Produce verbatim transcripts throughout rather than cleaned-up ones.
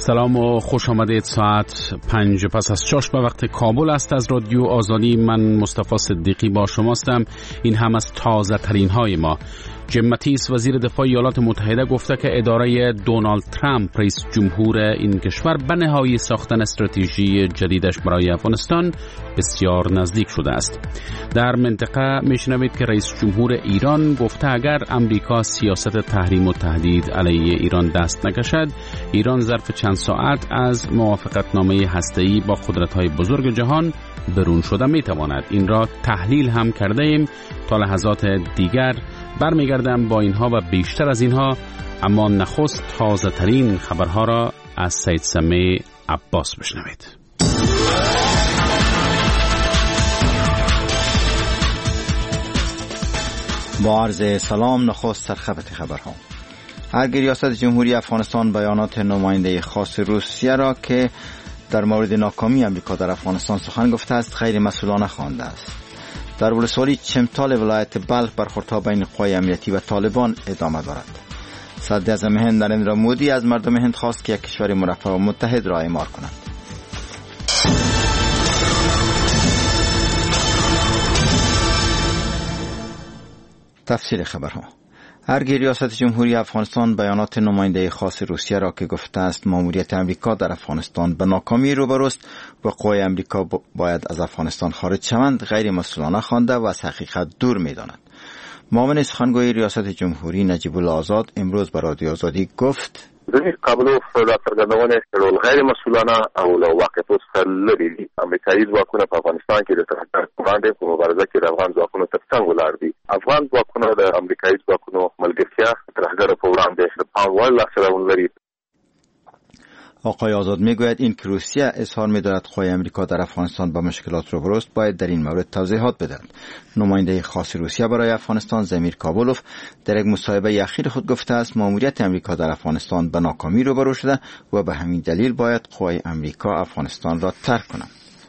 سلام و خوش آمدید. ساعت پنج پس از شش به وقت کابل است. از رادیو آزادی من مصطفی صدیقی با شماستم. این هم از تازه ترین های ما. جیم ماتیس وزیر دفاع ایالات متحده گفته که اداره دونالد ترامپ رئیس جمهور این کشور به نهایی ساختن استراتژی جدیدش برای افغانستان بسیار نزدیک شده است. در منطقه میشنوید که رئیس جمهور ایران گفته اگر امریکا سیاست تحریم و تهدید علیه ایران دست نکشد، ایران ظرف چند ساعت از موافقتنامه هسته‌ای با قدرت‌های بزرگ جهان برون شده میتواند. این را تحلیل هم کرده ایم. تا لحظات دیگر برمیگردم با اینها و بیشتر از اینها، اما نخست تازه ترین خبرها را از سید سمیع عباس بشنوید. با عرض سلام، نخست سرخط خبرها. هرگاه ریاست جمهوری افغانستان بیانات نماینده خاص روسیه را که در مورد ناکامی امریکا در افغانستان سخن گفته است غیر مسئولانه خوانده است. در ولسوالی چمتال ولایت بلخ برخوردها بین قوای امنیتی و طالبان ادامه دارد. صدر اعظم هند نریندرا مودی از مردم هند خواست که یک کشور مرفه و متحد را اعمار کنند. تفصیل خبرها. هرگاه ریاست جمهوری افغانستان بیانات نماینده خاص روسیه را که گفته است ماموریت امریکا در افغانستان به ناکامی روبروست و قوای امریکا باید از افغانستان خارج شوند غیر مسئولانه خوانده و از حقیقت دور می‌داند. معاون سخنگوی ریاست جمهوری نجیب الله آزاد امروز به رادیو آزادی گفت: دغه قابلو د څرګندونې ډول غیر مسؤلانه او له واقعیتو څخه لرې دي. امریکایي ځواکونه په افغانستان کې د ترهګر وړاندې په مبارزه کې د افغان ځواکونو تر څنګ ولاړ دي. افغان ځواکونه د امریکایي ځواکونو ملګرتیا ترهګر په وړاندې د پام وړ لاسته راوړنې لري. آقای آزاد میگوید این که روسیه اظهار می‌دارد قوای امریکا در افغانستان با مشکلات روبروست باید در این مورد توضیحات بدهد. نماینده خاص روسیه برای افغانستان زمیر کابولوف در یک مصاحبه اخیر خود گفته است ماموریت امریکا در افغانستان به ناکامی روبرو شده و به همین دلیل باید قوای امریکا افغانستان را ترک کنند.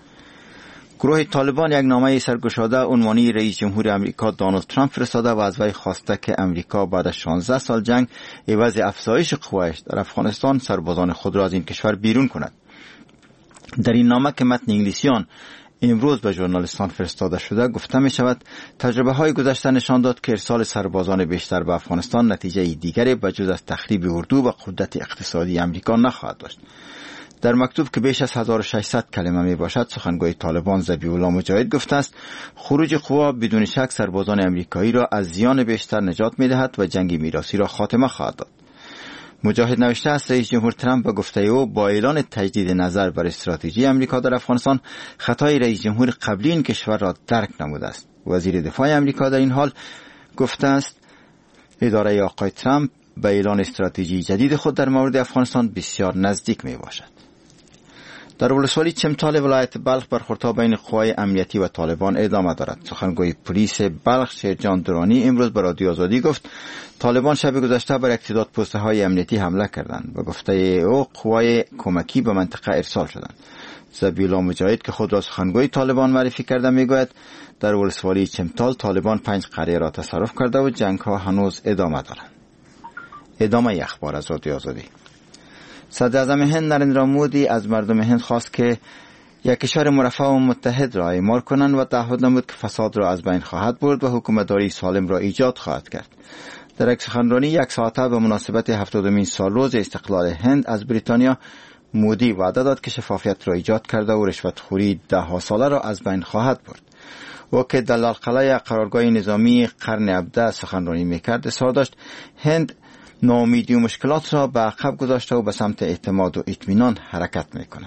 گروه طالبان یک نامه سرگشاده عنوانی رئیس جمهور امریکا دونالد ترامپ فرستاده و از وی خواسته که امریکا بعد از شانزده سال جنگ عوض افزایش قوایش در افغانستان سربازان خود را از این کشور بیرون کند. در این نامه که متن انگلیسی آن امروز به ژورنالیستان فرستاده شده گفته می شود تجربه های گذشته نشان داد که ارسال سربازان بیشتر به افغانستان نتیجه دیگری بجز از تخریب اردو و قدرت اقتصادی امریکا نخواهد داشت. در مکتوب که بیش از هزار و ششصد کلمه می باشد سخنگوی طالبان ذبیح الله مجاهد گفته است خروج قوا بدون شک سربازان امریکایی را از زیان بیشتر نجات می دهد و جنگ میراثی را خاتمه خواهد داد. مجاهد نوشته است رئیس جمهور ترامپ به گفته او با اعلان تجدید نظر بر استراتژی امریکا در افغانستان خطای رئیس جمهور قبلی این کشور را درک نموده است. وزیر دفاع امریکا در این حال گفته است اداره آقای ترامپ به اعلان استراتژی جدید خود در مورد افغانستان بسیار نزدیک می باشد. در ولسوالی چمتال ولایت بلخ برخوردها بین قوای امنیتی و طالبان ادامه دارد. سخنگوی پلیس بلخ شیرجان درانی امروز به رادیو آزادی گفت طالبان شب گذشته بر یک تعداد پسته های امنیتی حمله کردند و گفته او قوای کمکی به منطقه ارسال شدند. ذبیح الله مجاهد که خود را سخنگوی طالبان معرفی کرده میگوید در ولسوالی چمتال طالبان پنج قریه را تصرف کرده و جنگ ها هنوز ادامه دارند. ادامه اخبار از رادیو آزادی. صدر اعظم هند نریندرا مودی از مردم هند خواست که یک کشور مرفه و متحد را اعمار کنند و تعهد نمود که فساد را از بین خواهد برد و حکومتداری سالم را ایجاد خواهد کرد. در یک سخنرانی یک ساعته به مناسبت هفتادمین سالروز استقلال هند از بریتانیا مودی وعده داد که شفافیت را ایجاد کرده و رشوتخوری ده ها ساله را از بین خواهد برد. و که در لالقلعه قرارگاه نظامی قرن هفدهم سخنرانی میکرد اظهار داشت هند ناامیدی و مشکلات را به عقب گذاشته و به سمت اعتماد و اطمینان حرکت می کند.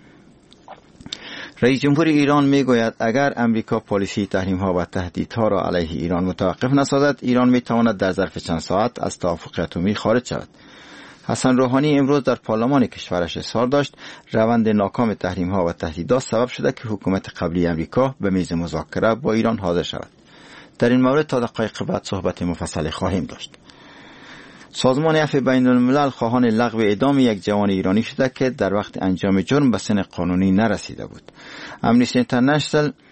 رئیس جمهور ایران می گوید اگر امریکا پالیسی تحریم ها و تهدیدها را علیه ایران متوقف نسازد ایران می تواند در ظرف چند ساعت از توافق اتمی خارج شود. حسن روحانی امروز در پارلمان کشورش اظهار داشت روند ناکام تحریم ها و تهدیدات سبب شده که حکومت قبلی امریکا به میز مذاکره با ایران حاضر شود. در این مورد تا دقایق بعد صحبت مفصلی خواهیم داشت. سازمان عفو بین الملل خواهان لغو اعدام یک جوان ایرانی شده که در وقت انجام جرم به سن قانونی نرسیده بود. امنیستی اینترنشنال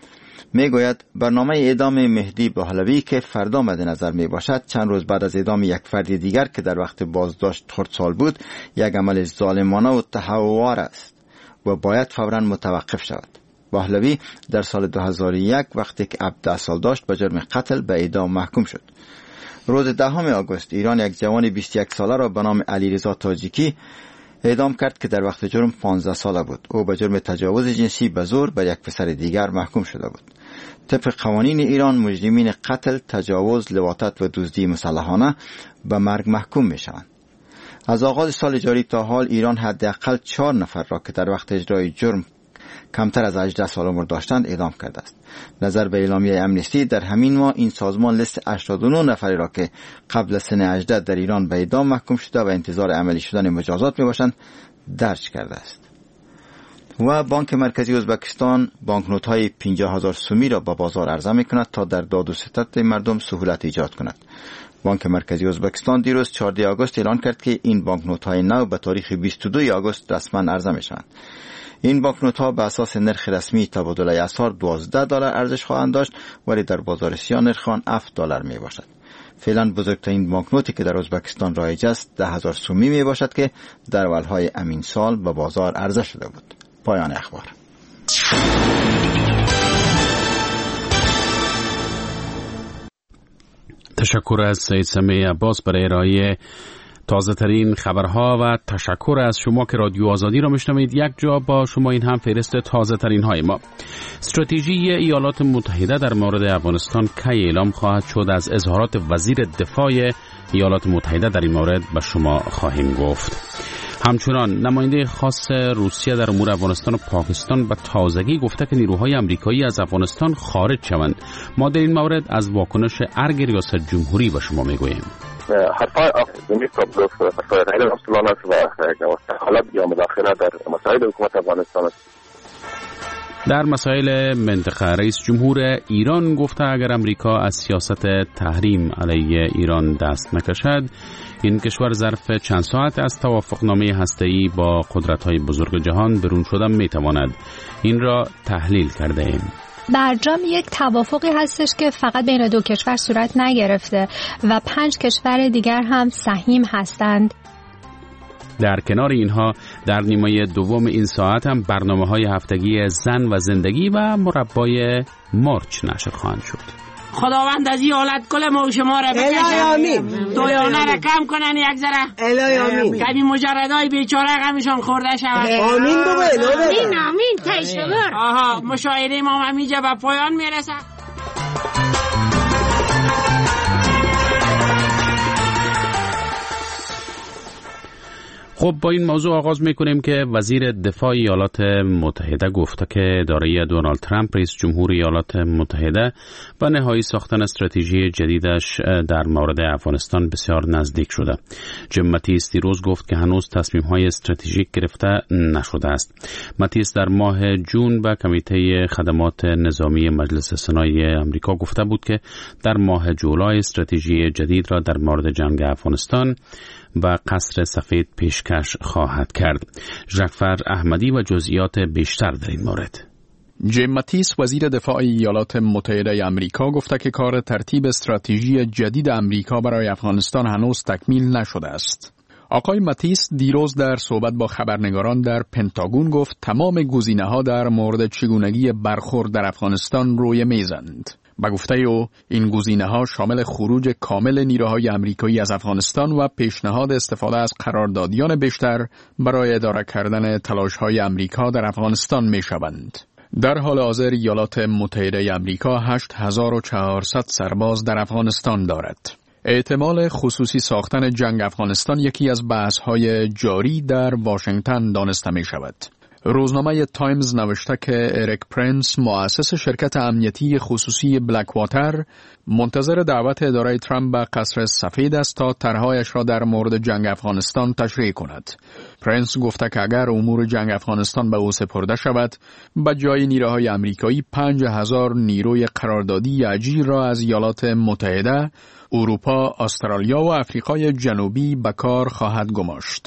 میگوید برنامه اعدام مهدی بهلوی که فردا مد نظر می باشد چند روز بعد از اعدام یک فرد دیگر که در وقت بازداشت خردسال بود یک عمل ظالمانه و تهوار است و باید فوراً متوقف شود. بهلوی در سال دو هزار و یک وقتی که هفده سال داشت به جرم قتل به اعدام محکوم شد. روز دهم آگوست ایران یک جوان بیست و یک ساله را به نام علیرضا تاجیکی اعدام کرد که در وقت جرم پانزده ساله بود. او به جرم تجاوز جنسی به زور بر یک پسر دیگر محکوم شده بود. طبق قوانین ایران مجرمین قتل، تجاوز، لواطت و دزدی مسلحانه به مرگ محکوم می شوند. از آغاز سال جاری تا حال ایران حداقل چهار نفر را که در وقت اجرای جرم کمتر از هجده سال عمر داشتند اعدام کرده است. نظر به اعلامیه امنستی در همین ماه این سازمان لیست هشتاد و نه نفری را که قبل از سن هجده در ایران به اعدام محکوم شده و انتظار عملی شدن مجازات می باشند درج کرده است. و بانک مرکزی ازبکستان بانکنوت های پنجاه هزار سومی را به بازار عرضه می کند تا در داد و ستد مردم سهولت ایجاد کند. بانک مرکزی ازبکستان دیروز چهاردهم آگوست اعلان کرد که این بانکنوت های نو به تاریخ بیست و دوم آگوست رسما عرضه می شوند. این بانکنوت ها به اساس نرخ رسمی تبادله اسعار دوازده دلار ارزش خواهند داشت ولی در بازار سیاه نرخ آن هفت دلار می باشد. فعلا بزرگترین بانکنوتی که در ازبکستان رایج است ده هزار سومی می باشد که در اولهای امین سال به بازار عرضه شده بود. پایان اخبار. تشکر از سید سمیع عباس برای ارائه تازه ترین خبرها و تشکر از شما که رادیو آزادی را میشنوید. یک جا با شما این هم فهرست تازه ترین های ما. استراتژی ایالات متحده در مورد افغانستان کی اعلام خواهد شد؟ از اظهارات وزیر دفاع ایالات متحده در این مورد به شما خواهیم گفت. همچنان نماینده خاص روسیه در امور افغانستان و پاکستان به تازگی گفته که نیروهای امریکایی از افغانستان خارج شوند. ما در این مورد از واکنش ارگ ریاست جمهوری به شما میگوییم. حرفای آقای کابلوف حرفای غیر مسئولانه است و حالت یا مداخله در مسائل حکومت افغانستان است. در مسائل منطقه رئیس جمهور ایران گفته اگر امریکا از سیاست تحریم علیه ایران دست نکشد این کشور ظرف چند ساعت از توافقنامه هسته‌ای با قدرت‌های بزرگ جهان برون شدن می‌تواند. این را تحلیل کرده ایم. برجام یک توافقی هستش که فقط بین دو کشور صورت نگرفته و پنج کشور دیگر هم سهیم هستند. در کنار اینها در نیمه دوم این ساعت هم برنامه‌های هفتگی زن و زندگی و مربای مرچ نشر خواهند شد. خداوند از این حالت کل ما شما را بکشه، دویانه را کم کنن یک ذره. الهی آمین. کمی مجردای بیچاره غمشان خورده شود. آمین بگو. آمین آمین. تشکر. آها مشاهده ما همیشه به پایان میرسه. خب با این موضوع آغاز میکنیم که وزیر دفاع ایالات متحده گفته که اداره دونالد ترامپ رئیس جمهور ایالات متحده به نهایی ساختن استراتژی جدیدش در مورد افغانستان بسیار نزدیک شده. جیم ماتیس دیروز گفت که هنوز تصمیم‌های استراتژیک گرفته نشده است. ماتیس در ماه جون به کمیته خدمات نظامی مجلس سنای آمریکا گفته بود که در ماه جولای استراتژی جدید را در مورد جنگ افغانستان و قصر سفید پیشکش خواهد کرد. جعفر احمدی و جزئیات بیشتر در این مورد. جیم ماتیس وزیر دفاع ایالات متحده آمریکا گفته که کار ترتیب استراتژی جدید آمریکا برای افغانستان هنوز تکمیل نشده است. آقای ماتیس دیروز در صحبت با خبرنگاران در پنتاگون گفت تمام گزینه‌ها در مورد چگونگی برخورد در افغانستان روی میزند. با گفته او این گزینه‌ها شامل خروج کامل نیروهای آمریکایی از افغانستان و پیشنهاد استفاده از قراردادیان بیشتر برای اداره کردن تلاش‌های آمریکا در افغانستان می‌شوند. در حال حاضر ایالات متحده آمریکا هشت هزار و چهارصد سرباز در افغانستان دارد. احتمال خصوصی ساختن جنگ افغانستان یکی از بحث‌های جاری در واشنگتن دانسته می‌شود. روزنامه تایمز نوشته که اریک پرنس مؤسس شرکت امنیتی خصوصی بلک واتر منتظر دعوت اداره ترامپ به قصر سفید است تا طرحهایش را در مورد جنگ افغانستان تشریح کند. پرنس گفته که اگر امور جنگ افغانستان به او سپرده شود، به جای نیروهای آمریکایی پنج هزار نیروی قراردادی اجیر را از ایالات متحده، اروپا، استرالیا و آفریقای جنوبی به کار خواهد گماشت.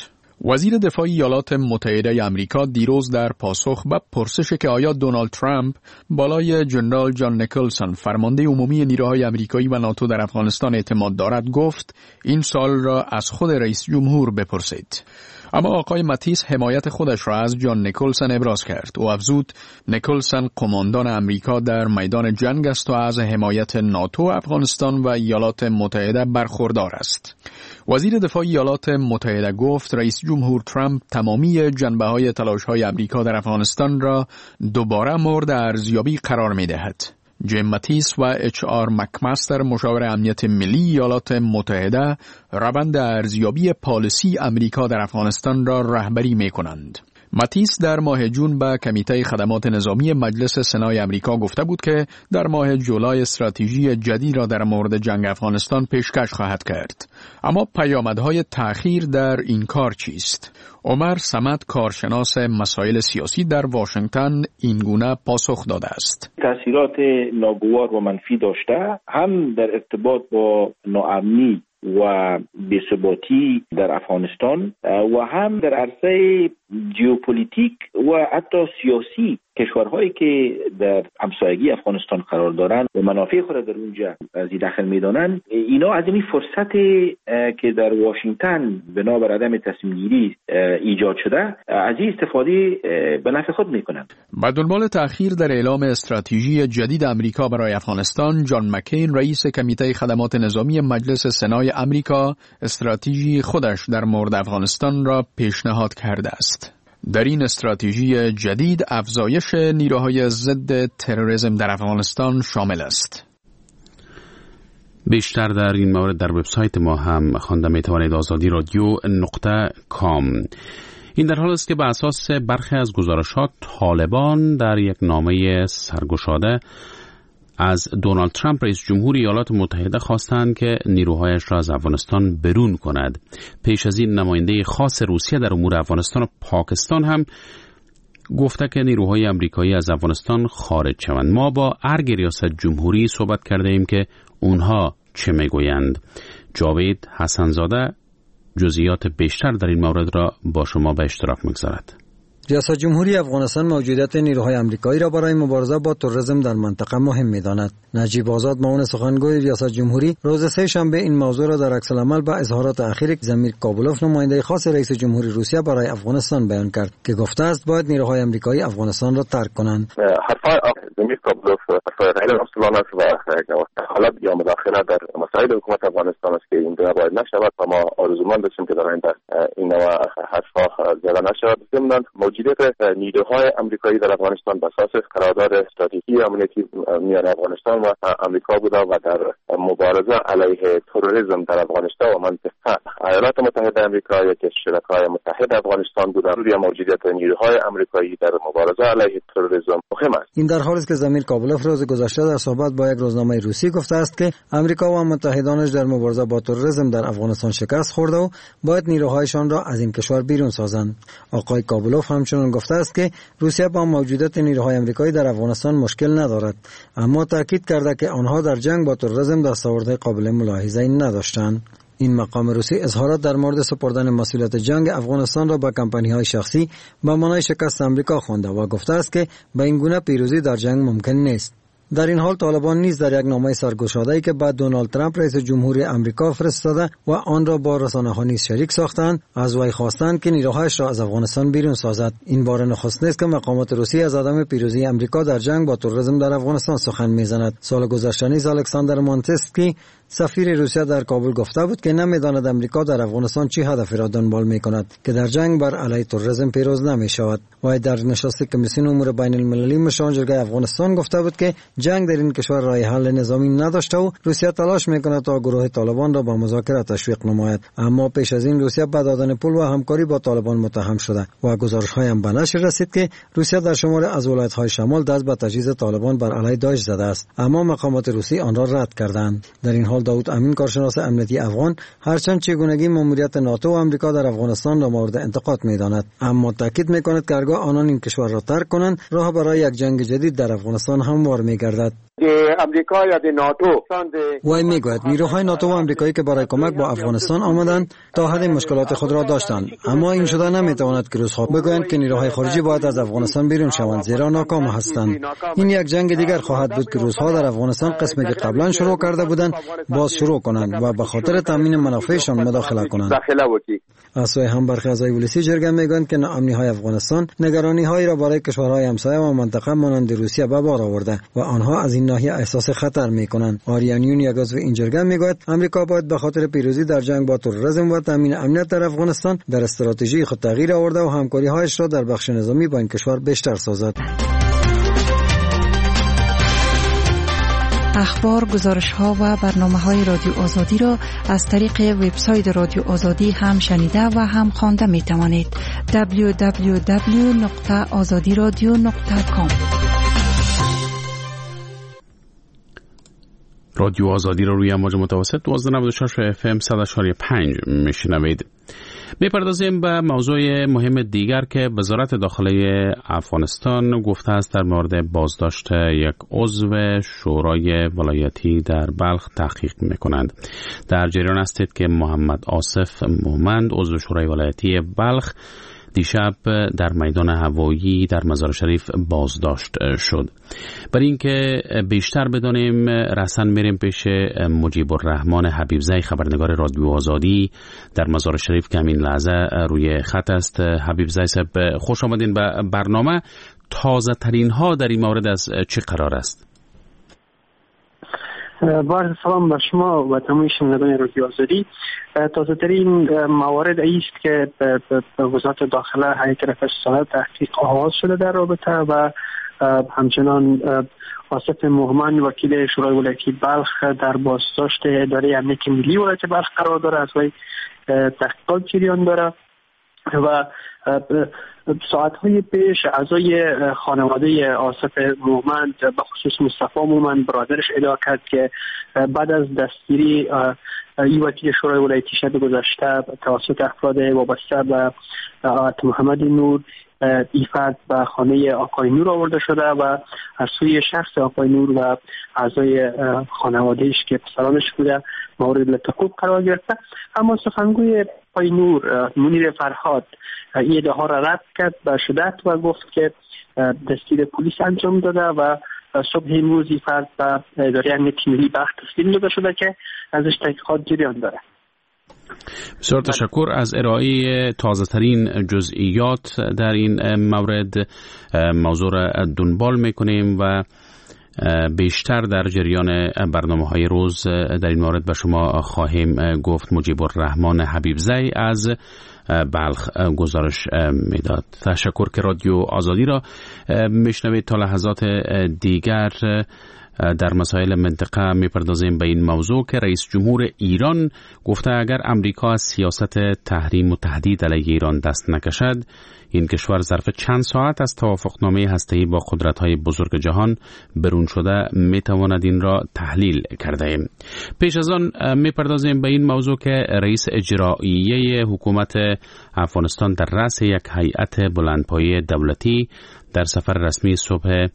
وزیر دفاع ایالات متحده آمریکا دیروز در پاسخ به پرسش که آیا دونالد ترامپ بالای جنرال جان نیکلسون فرمانده عمومی نیروهای آمریکایی و ناتو در افغانستان اعتماد دارد گفت این سوال را از خود رئیس جمهور بپرسید. اما آقای ماتیس حمایت خودش را از جان نیکلسون ابراز کرد. او افزود نیکلسون قماندان آمریکا در میدان جنگ است و از حمایت ناتو افغانستان و ایالات متحده برخوردار است. وزیر دفاع ایالات متحده گفت رئیس جمهور ترامپ تمامی جنبه‌های تلاش‌های آمریکا در افغانستان را دوباره مورد ارزیابی قرار می‌دهد. جیم ماتیس و اچ آر مکمستر مشاور امنیت ملی ایالات متحده روند ارزیابی پالیسی آمریکا در افغانستان را رهبری می‌کنند. ماتیس در ماه جون به کمیته خدمات نظامی مجلس سنای آمریکا گفته بود که در ماه جولای استراتژی جدید را در مورد جنگ افغانستان پیشکش خواهد کرد. اما پیامدهای تأخیر در این کار چیست؟ عمر صمد کارشناس مسائل سیاسی در واشنگتن این گونه پاسخ داده است. تأثیرات ناگوار و منفی داشته، هم در ارتباط با ناامنی و بی‌ثباتی در افغانستان و هم در عرصه ژئوپلیتیک و حتی سیاسی کشورهایی که در همسایگی افغانستان قرار دارند و منافع خود در اونجا از داخل میدانند، اینا از این فرصت که در واشنگتن بنابر عدم تصمیم گیری ایجاد شده از این استفاده به نفع خود میکنند. با دنبال تأخیر در اعلام استراتژی جدید آمریکا برای افغانستان، جان مکین رئیس کمیته خدمات نظامی مجلس سنای آمریکا استراتژی خودش در مورد افغانستان را پیشنهاد کرده است. در این استراتژی جدید افزایش نیروهای ضد تروریسم در افغانستان شامل است. بیشتر در این مورد در وبسایت ما هم خوانده میتوانید آزادی رادیو نقطه کام. این در حال است که به اساس برخی از گزارشات طالبان در یک نامه سرگشاده از دونالد ترامپ رئیس جمهور ایالات متحده خواستند که نیروهایش را از افغانستان برون کند. پیش از این نماینده خاص روسیه در امور افغانستان و پاکستان هم گفته که نیروهای آمریکایی از افغانستان خارج شوند. ما با ارگ ریاست جمهوری صحبت کرده ایم که اونها چه میگویند. جاوید حسنزاده جزئیات بیشتر در این مورد را با شما به اشتراک میگذارد. ریاست جمهوری افغانستان موجودیت نیروهای آمریکایی را برای مبارزه با تروریسم در منطقه مهم می‌داند. نجیب آزاد معاون سخنگوی ریاست جمهوری روز سه شنبه این موضوع را در عکس‌العمل با اظهارات اخیر زمیر کابولوف نماینده خاص رئیس جمهوری روسیه برای افغانستان بیان کرد که گفته است باید نیروهای آمریکایی افغانستان را ترک کنند. حرفای زمیر کابولوف حرفای غیر مسئولانه است و حالت یا مداخله در مسائل حکومت افغانستان است که این باید نشود و ما آرزومند هستیم که در آینده این نوع حرفها زده نشود. ضمن موجودیت نیروهای آمریکایی در افغانستان به اساس قرارداد استراتژی امنیتی میان افغانستان و آمریکا بوده و در مبارزه علیه تروریسم در افغانستان و منطقه ایالات متحده آمریکا یک شرکای متحد افغانستان بوده. روی موجودیت نیروهای آمریکایی در مبارزه علیه تروریسم مهم است. این در حالی است که زمیر کابولوف روز گذشته در صحبت با یک روزنامه روسی گفته است که آمریکا و متحدانش در مبارزه با تروریسم در افغانستان شکست خورده و باید نیروهایشان را از این کشور بیرون سازند. آقای کابولوف همچنین گفته است که روسیه با موجودیت نیروهای آمریکایی در افغانستان مشکل ندارد، اما تاکید کرده که آنها در جنگ با تروریسم دستاوردهای قابل ملاحظه‌ای نداشتند. این مقام روسی اظهارات در مورد سپردن مسئولیت جنگ افغانستان را به کمپانی‌های شخصی به معنای شکست آمریکا خوانده و گفته است که به این گونه پیروزی در جنگ ممکن نیست. در این حال طالبان نیز در یک نامه سرگشاده‌ای که بعد دونالد ترامپ رئیس جمهوری آمریکا فرستاده و آن را با رسانه‌ها نیز شریک ساختند، از وی خواستند که نیروهایش را از افغانستان بیرون سازد. این بار نخست نیست که مقامات روسی از عدم پیروزی آمریکا در جنگ با تروریسم در افغانستان سخن می‌زند. سال گذشته نیز الکساندر مانتسکی سفیر روسیه در کابل گفته بود که نمی‌داند آمریکا در افغانستان چه هدفی را دنبال می‌کند که در جنگ بر علیه تروریسم پیروز نمی‌شود. و در نشست کمیسیون امور بین المللی مشاور جرگه افغانستان گفته بود که جنگ در این کشور راه حل نظامی نداشته و روسیه تلاش می‌کند تا گروه طالبان را به مذاکره تشویق نماید. اما پیش از این روسیه به دادن پول و همکاری با طالبان متهم شده و گزارش‌های هم به نشر رسید که روسیه در شمال از ولایت‌های شمال دست به تجهیز طالبان بر علیه داعش زده است، اما مقامات روسی آن را رد کردند. در این حال داود امین کارشناس امنیتی افغان هرچند چگونگی ماموریت ناتو و آمریکا در افغانستان را مورد انتقاد می‌داند، اما تاکید می‌کند که هرگاه آنان این کشور را ترک کنند راه برای یک جنگ جدید در افغانستان هموار می‌گردد. امریکا یا ناتو. وی میگوید نیروهای ناتو و آمریکایی که برای کمک با افغانستان آمدند تا حد مشکلات خود را داشتند، اما این شده نمیتواند که روزها بگویند که نیروهای خارجی باید از افغانستان بیرون شوند، زیرا ناکام هستند. این یک جنگ دیگر خواهد بود که روزها در افغانستان قسمی که قبلا شروع کرده بودند باز شروع کنند و به خاطر تامین منافعشان مداخله کنند. از سوی هم برخی اعضای ولسی جرگه میگویند که ناامنی‌های افغانستان نگرانی‌هایی را برای کشورهای همسایه و منطقه مانند روسیه به بار آورده و آنها از این ناحیه احساس خطر می‌کنند. آریانیون یک عضو این جرگه میگوید آمریکا باید به خاطر پیروزی در جنگ با تروریسم و تامین امنیت در افغانستان در استراتژی خود تغییر آورده و همکاری‌هایش را در بخش نظامی با این کشور بیشتر سازد. اخبار، گزارش‌ها و برنامه‌های رادیو آزادی را از طریق وبسایت رادیو آزادی هم شنیده و هم خوانده می‌توانید. دبلیو دبلیو دبلیو نقطه آزادی رادیو نقطه کام. رادیو آزادی را روی امواج متوسط دوازده ممیز و شش اف ام صد و چهار ممیز پنج میشنوید. میپردازیم به موضوع مهم دیگر که وزارت داخلی افغانستان گفته است در مورد بازداشت یک عضو شورای ولایتی در بلخ تحقیق میکنند. در جریان هستید که محمد آصف مومند عضو شورای ولایتی بلخ دیشب در میدان هوایی در مزار شریف بازداشت شد. برای اینکه بیشتر بدانیم رسن میریم پیش مجیب الرحمن حبیبزی خبرنگار رادیو آزادی در مزار شریف که همین لحظه روی خط است. حبیبزی صاحب خوش آمدین به برنامه. تازه ترین ها در این مورد از چه قرار است؟ با سلام به شما و تمام شنوندگان رادیو آزادی. تازه ترین موارد است که به وزارت داخله هیئت رفع ساحل تحقیق آغاز شده در رابطه و همچنان آصف مومند وکیل شورای ولایتی بلخ در بازداشت اداره امنیت ملی ولایت بلخ قرار داره، از وی تحقیقات جریان داره و ساعتهای پیش اعضای خانواده آصف مومند به خصوص مصطفی مومند برادرش ادعا کرد که بعد از دستگیری این وکیل شورای ولایتی شب گذشته توسط افراد وابسته به آقای محمد نور این فرد به خانه آقای نور آورده شده و از سوی شخص آقای نور و اعضای خانوادهش که پسرانش بوده مورد التهاب قرار گرفته. اما سخنگوی آقای نور منیر فرهاد این ادعاها را رد کرد به شدت و گفت که دستگیر پلیس انجام داده و صبح امروز این فرد به اداره امنیت ملی بلخ تسلیم داده شده که ازش تحقیقات جریان داره. بسیار تشکر از ارائه تازه ترین جزئیات در این مورد. موضوع را دنبال میکنیم و بیشتر در جریان برنامه های روز در این مورد به شما خواهیم گفت. مجیب الرحمن حبیبزی از بلخ گزارش میداد. تشکر که رادیو آزادی را میشنوید. تا لحظات دیگر در مسائل منطقه میپردازیم به این موضوع که رئیس جمهور ایران گفته اگر امریکا از سیاست تحریم و تهدید علیه ایران دست نکشد، این کشور ظرف چند ساعت از توافقنامه هسته‌ای با قدرت‌های بزرگ جهان برون شده میتواند این را تحلیل کرده ایم. پیش از آن میپردازیم به این موضوع که رئیس اجراییه حکومت افغانستان در رأس یک هیئت بلندپایه دولتی در سفر رسمی صبح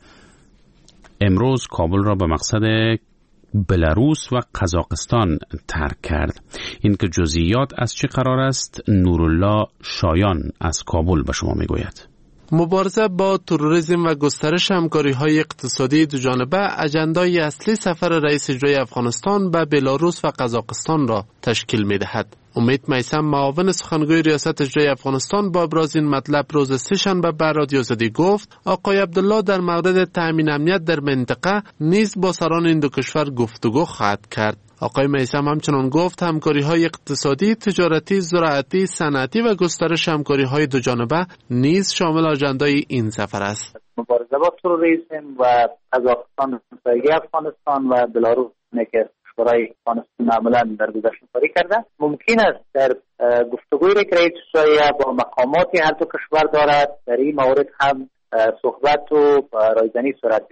امروز کابل را به مقصد بلاروس و قزاقستان ترک کرد. این که جزئیات از چه قرار است نورالله شایان از کابل به شما میگوید. مبارزه با تروریسم و گسترش همکاری‌های اقتصادی دوجانبه اجندای اصلی سفر رئیس اجرایی افغانستان به بلاروس و قزاقستان را تشکیل می‌دهد. امید میثم معاون سخنگوی ریاست اجرایی افغانستان با ابراز این مطلب روز سه‌شنبه به رادیو آزادی گفت آقای عبدالله در مورد تأمین امنیت در منطقه نیز با سران این دو کشور گفتگو خواهد کرد. آقای میثم همچنان گفت همکاری‌های اقتصادی، تجارتی، زراعتی، صنعتی و گسترش همکاری‌های دوجانبه نیز شامل اجندای این سفر است. مبارزه با تروریسم و قزاقستان همسایه افغانستان و بلاروس که برای افغانستان معمولا در گذشته کاری کرده، ممکن است در گفتگویی که رئیس اجرایی با مقامات هر دو کشور دارد در این مورد هم صحبت و رایزنی صورت بگیرد.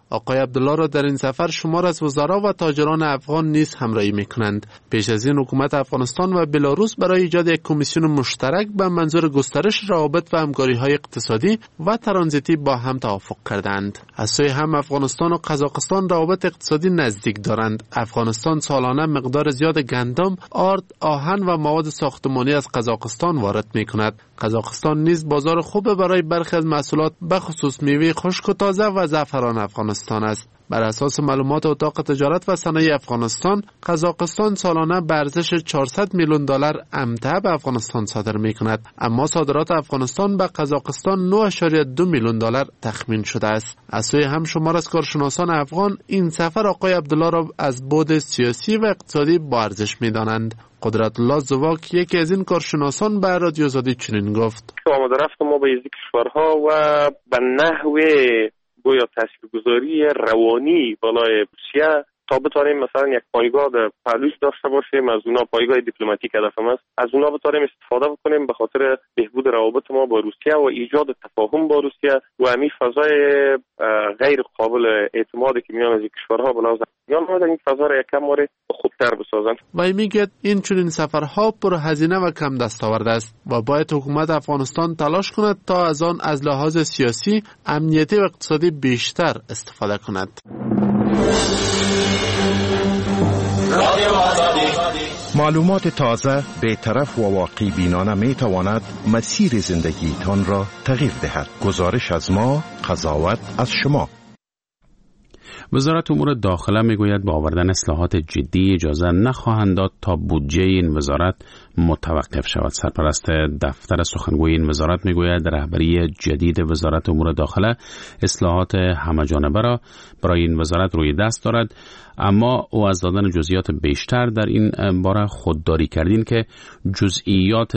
آقای عبدالله را در این سفر شمار از وزرا و تاجران افغان نیز همراهی می‌کنند. پیش از این حکومت افغانستان و بلاروس برای ایجاد یک کمیسیون مشترک به منظور گسترش روابط و همکاری‌های اقتصادی و ترانزیتی با هم توافق کردند. از سوی هم افغانستان و قزاقستان روابط اقتصادی نزدیک دارند. افغانستان سالانه مقدار زیاد گندم، آرد، آهن و مواد ساختمانی از قزاقستان وارد می‌کند. قزاقستان نیز بازار خوب برای برخی از محصولات به خصوص میوه خشک و تازه و زعفران افغانستان است. بر اساس معلومات اتاق تجارت و صنایع افغانستان، قزاقستان سالانه به ارزش چهارصد میلیون دلار امتع به افغانستان صادر می‌کند، اما صادرات افغانستان به قزاقستان نه ممیز دو میلیون دلار تخمین شده است. از سوی هم شمار از کارشناسان افغان این سفر آقای عبدالله را از بعد سیاسی و اقتصادی با ارزش می‌دانند. قدرت الله زواک یکی از این کارشناسان به رادیو آزادی چنین گفت: آمده رفت ما به این کشورها و به نحوه گویا تاثیرگذاری روانی بالای روسیه تا بتاریم مثلا یک پایگاه در پهلوش داشته باشیم، از اونا پایگاه دیپلماتیک هدفم است، از اونا بتاریم استفاده بکنیم به خاطر بهبود روابط ما با روسیه و ایجاد تفاهم با روسیه و همین فضای غیر قابل اعتمادی که میان از این کشورها به لحاظ میان ما این فضا را یکم مورد خوبتر بسازن. و میگه این چنین سفرها پر هزینه و کم دستاورد است و باید حکومت افغانستان تلاش کند تا از آن از لحاظ سیاسی، امنیتی و اقتصادی بیشتر استفاده کند. معلومات تازه، بی‌طرف و واقعی بینانه می تواند مسیر زندگیتان را تغییر دهد. گزارش از ما، قضاوت از شما. وزارت امور داخله میگوید با آوردن اصلاحات جدی اجازه نخواهند داد تا بودجه این وزارت متوقف شود. سرپرست دفتر سخنگوی این وزارت میگوید رهبری جدید وزارت امور داخله اصلاحات همه‌جانبه را برای این وزارت روی دست دارد، اما او از دادن جزئیات بیشتر در این باره خودداری کردین که جزئیات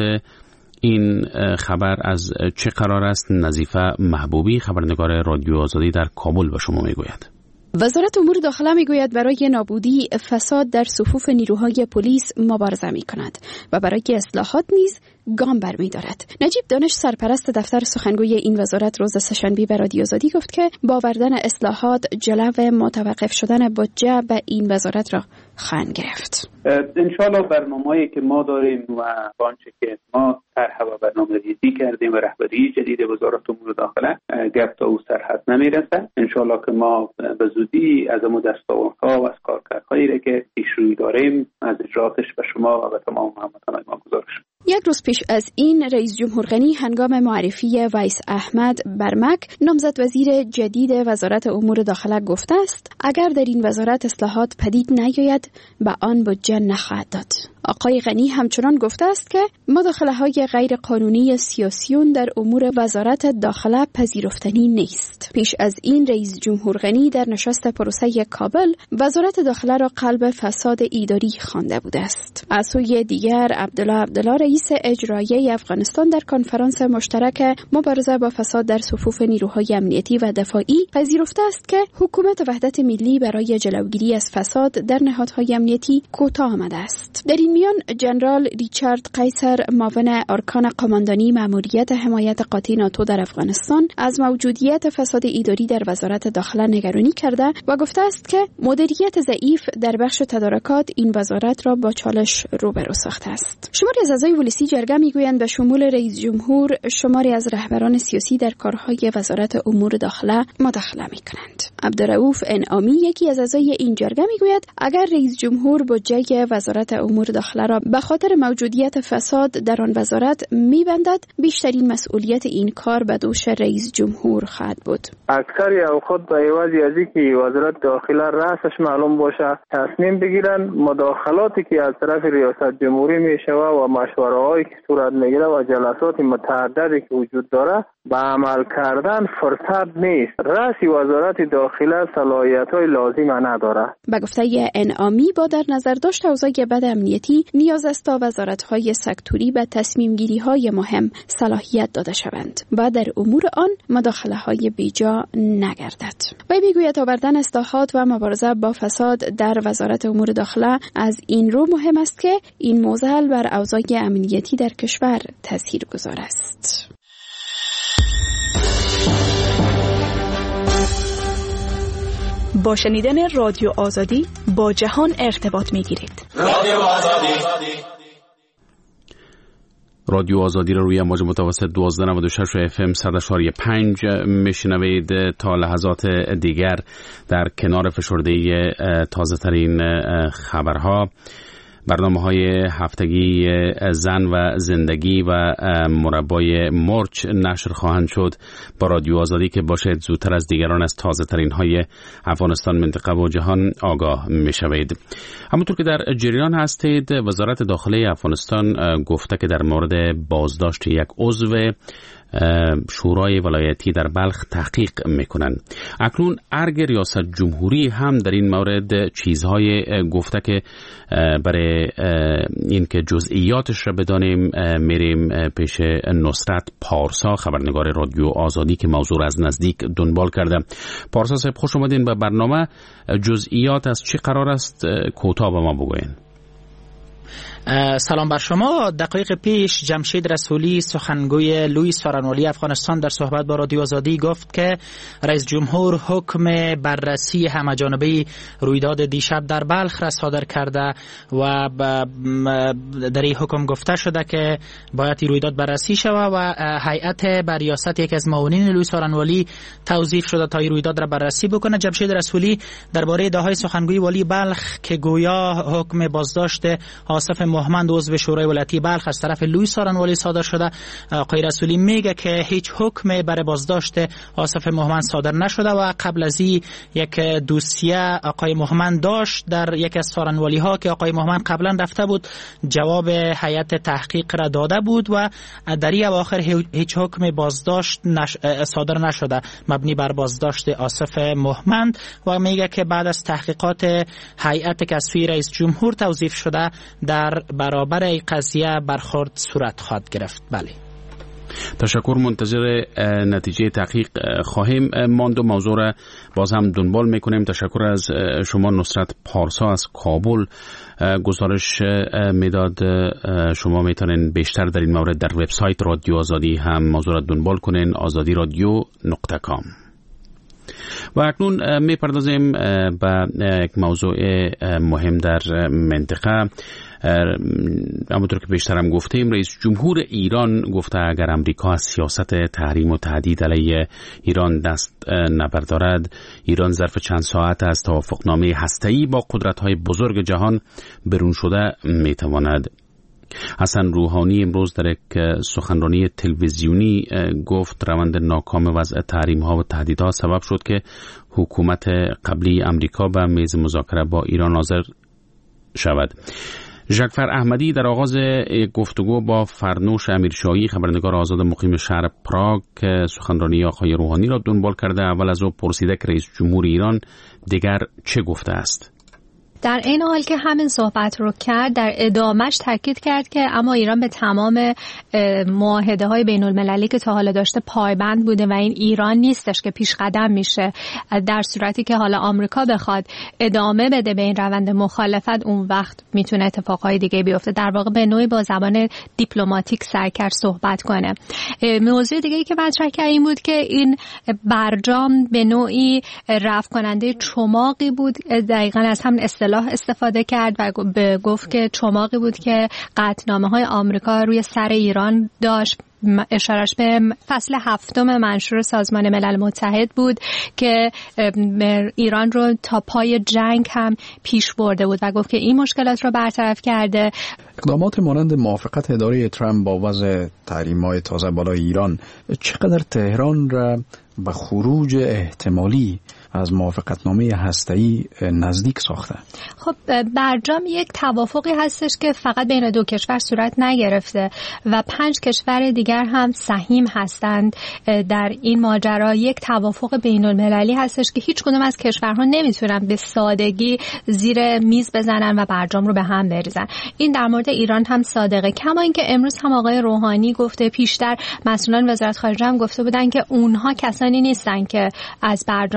این خبر از چه قرار است. نظیفه محبوبی خبرنگار رادیو آزادی در کابل به شما میگوید. وزارت امور داخله میگوید برای نابودی فساد در صفوف نیروهای پلیس مبارزه می کند و برای اصلاحات نیز گام برمی دارد. نجیب دانش سرپرست دفتر سخنگوی این وزارت روز سه‌شنبه به رادیو آزادی گفت که با آوردن اصلاحات جلو متوقف شدن بودجه به این وزارت را خواهند گرفت. انشالله برنامه‌ای که ما داریم و آنچه که ما طرح و برنامه‌ریزی کردیم و رهبری جدید وزارت امور داخله گپ تا او سرحد نمیرسه. انشالله که ما به زودی از امو دستاوردها و از کارکردهایی که پیشروی داریم از اجراتش به شما و به تمام هموطنان ما گزارش. یک روز پیش از این رئیس جمهور غنی هنگام معرفی ویس احمد برمک نامزد وزیر جدید وزارت امور داخله گفته است اگر در این وزارت اصلاحات پدید نیاید به آن بودجه نخواهد داد. آقای غنی همچنان گفته است که مداخله‌های غیر قانونی سیاسیون در امور وزارت داخله پذیرفتنی نیست. پیش از این رئیس جمهور غنی در نشست پروسه کابل وزارت داخله را قلب فساد اداری خوانده بوده است. از سوی دیگر عبدالله عبدالله رئیس اجرایی افغانستان در کنفرانس مشترک مبارزه با فساد در صفوف نیروهای امنیتی و دفاعی پذیرفته است که حکومت وحدت ملی برای جلوگیری از فساد در نهادهای امنیتی کوتاه آمده است. در این میان جنرال ریچارد قیصر معاون ارکان قماندانی مأموریت حمایت قاطع ناتو در افغانستان از موجودیت فساد اداری در وزارت داخله نگرانی کرده و گفته است که مدیریت ضعیف در بخش تدارکات این وزارت را با چالش روبرو ساخته است. شماری از اعضای ولسی جرگه میگویند به شمول رئیس جمهور شماری از رهبران سیاسی در کارهای وزارت امور داخله مداخله میکنند. عبدالرؤوف انعامی یکی از اعضای این جرگه میگوید اگر رئیس جمهور بودجه وزارت امور داخله را به خاطر موجودیت فساد در آن وزارت میبندد بیشترین مسئولیت این کار به دوش رئیس جمهور خواهد بود. اکثر اوقات به عوض از اینکه وزارت داخله رأسش معلوم باشه تصمیم بگیرن مداخلاتی که از طرف ریاست جمهوری میشوه و مشوره‌هایی که صورت میگیره و جلسات متعددی که وجود داره به عمل کردن فرصت نیست. رأس وزارت داخله صلاحیت‌های لازم نداره. به گفته انعامی با در نظر داشت اوضاع بد امنیتی نیاز است تا وزارت‌های سکتوری به تصمیم‌گیری‌های مهم صلاحیت داده شوند و در امور آن مداخله‌های بیجا نگردد. وی میگوید آوردن اصلاحات و مبارزه با فساد در وزارت امور داخله از این رو مهم است که این موضوع بر اوضاع امنیتی در کشور تاثیرگذار است. با شنیدن رادیو آزادی با جهان ارتباط میگیرید. رادیو آزادی رادیو آزادی رو روی امواج متوسط دوازده نود و شش اف ام صد و چهار و پنج میشنوید. تا لحظات دیگر در کنار فشرده تازه ترین خبرها، برنامه های هفتگی زن و زندگی و مربای مرچ نشر خواهند شد با رادیو آزادی که باشد زودتر از دیگران از تازه ترین های افغانستان، منطقه و جهان آگاه می شوید. همونطور که در جریان هستید، وزارت داخله افغانستان گفته که در مورد بازداشت یک عضو شورای ولایتی در بلخ تحقیق میکنن. اکنون ارگ ریاست جمهوری هم در این مورد چیزهای گفته که برای اینکه جزئیاتش را بدانیم میریم پیش نصرت پارسا، خبرنگار رادیو آزادی که موضوع از نزدیک دنبال کرده. پارسا صاحب خوش آمدین به برنامه. جزئیات از چی قرار است کوتاه به ما بگوین. سلام بر شما. دقایق پیش جمشید رسولی سخنگوی لوی سارنوالی افغانستان در صحبت با رادیو آزادی گفت که رئیس جمهور حکم بررسی همه‌جانبه رویداد دیشب در بلخ را صادر کرده و در این حکم گفته شده که باید این رویداد بررسی شود و هیئت بر ریاست یکی از معاونین لوی سارنوالی توظیف شده تا این رویداد را بررسی بکنه. جمشید رسولی درباره ادعاهای سخنگوی والی بلخ که گویا حکم بازداشت آصف محمد عضو شورای ولایتی بلخ از طرف لوی سارنوالی صادر شده، آقای رسولی میگه که هیچ حکم برای بازداشت آصف محمد صادر نشده و قبل از این یک دوسیه آقای محمد داشت در یک از سارنوالی ها که آقای محمد قبلا رفته بود، جواب هیئت تحقیق را داده بود و در این اواخر هیچ حکم بازداشت نش... صادر نشده مبنی بر بازداشت آصف محمد و میگه که بعد از تحقیقات هیئت که از سوی رئیس جمهور توظیف شده در برابر این قضیه برخورد صورت خواهد گرفت. بله، تشکر. منتظر نتیجه تحقیق خواهیم ماند و موضوع را باز هم دنبال میکنیم. تشکر از شما نصرت پارسا از کابل. گزارش میداد شما میتونین بیشتر در این مورد در وبسایت رادیو آزادی هم موضوع را دنبال کنین، آزادی رادیو نقطه کام. و اکنون میپردازیم به یک موضوع مهم در منطقه. همونطور که بیشترم گفتیم، رئیس جمهور ایران گفته اگر امریکا از سیاست تحریم و تهدید علیه ایران دست نبردارد، ایران ظرف چند ساعت از توافقنامه هسته‌ای با قدرت‌های بزرگ جهان برون شده میتواند. حسن روحانی امروز در یک سخنرانی تلویزیونی گفت روند ناکام وضع تحریم‌ها و تهدیدها سبب شد که حکومت قبلی امریکا به میز مذاکره با ایران حاضر شود. ژاکفر احمدی در آغاز گفتگو با فرنوش امیرشاهی، خبرنگار آزاد مقیم شهر پراگ، که سخنرانی آقای روحانی را دنبال کرده، اول از او پرسیده که رئیس جمهور ایران دیگر چه گفته است. در این حال که همین صحبت رو کرد، در ادامهش تاکید کرد که اما ایران به تمام معاهده های بین المللی که تا حالا داشته پایبند بوده و این ایران نیستش که پیش قدم میشه. در صورتی که حالا آمریکا بخواد ادامه بده به این روند مخالفت، اون وقت میتونه اتفاقهای دیگه بیفته. در واقع به نوعی با زبان دیپلماتیک سعی کرد صحبت کنه. موضوع دیگه‌ای که مطرح کرد این بود که این برجام به نوعی رفع کننده چماقی بود. دقیقاً از همین اصطلاح استفاده کرد و گفت که چماقی بود که قطعنامه‌های آمریکا روی سر ایران داشت. اشارش به فصل هفتم منشور سازمان ملل متحد بود که ایران رو تا پای جنگ هم پیش برده بود و گفت که این مشکلات رو برطرف کرده. اقدامات مانند موافقت اداره ترامپ با وضع تحریم‌های تازه بالای ایران چقدر تهران را به خروج احتمالی از موافقتنامه هسته‌ای نزدیک ساخته؟ خب برجام یک توافقی هستش که فقط بین دو کشور صورت نگرفته و پنج کشور دیگر هم سهیم هستند در این ماجرا. یک توافق بین المللی هستش که هیچ کدوم از کشورها نمیتونن به سادگی زیر میز بزنن و برجام رو به هم بریزن. این در مورد ایران هم صادقه. کما اینکه امروز هم آقای روحانی گفته، پیشتر مسئولان وزارت خارجه هم گفته بودن که اونها کسانی نیستن که از برجام از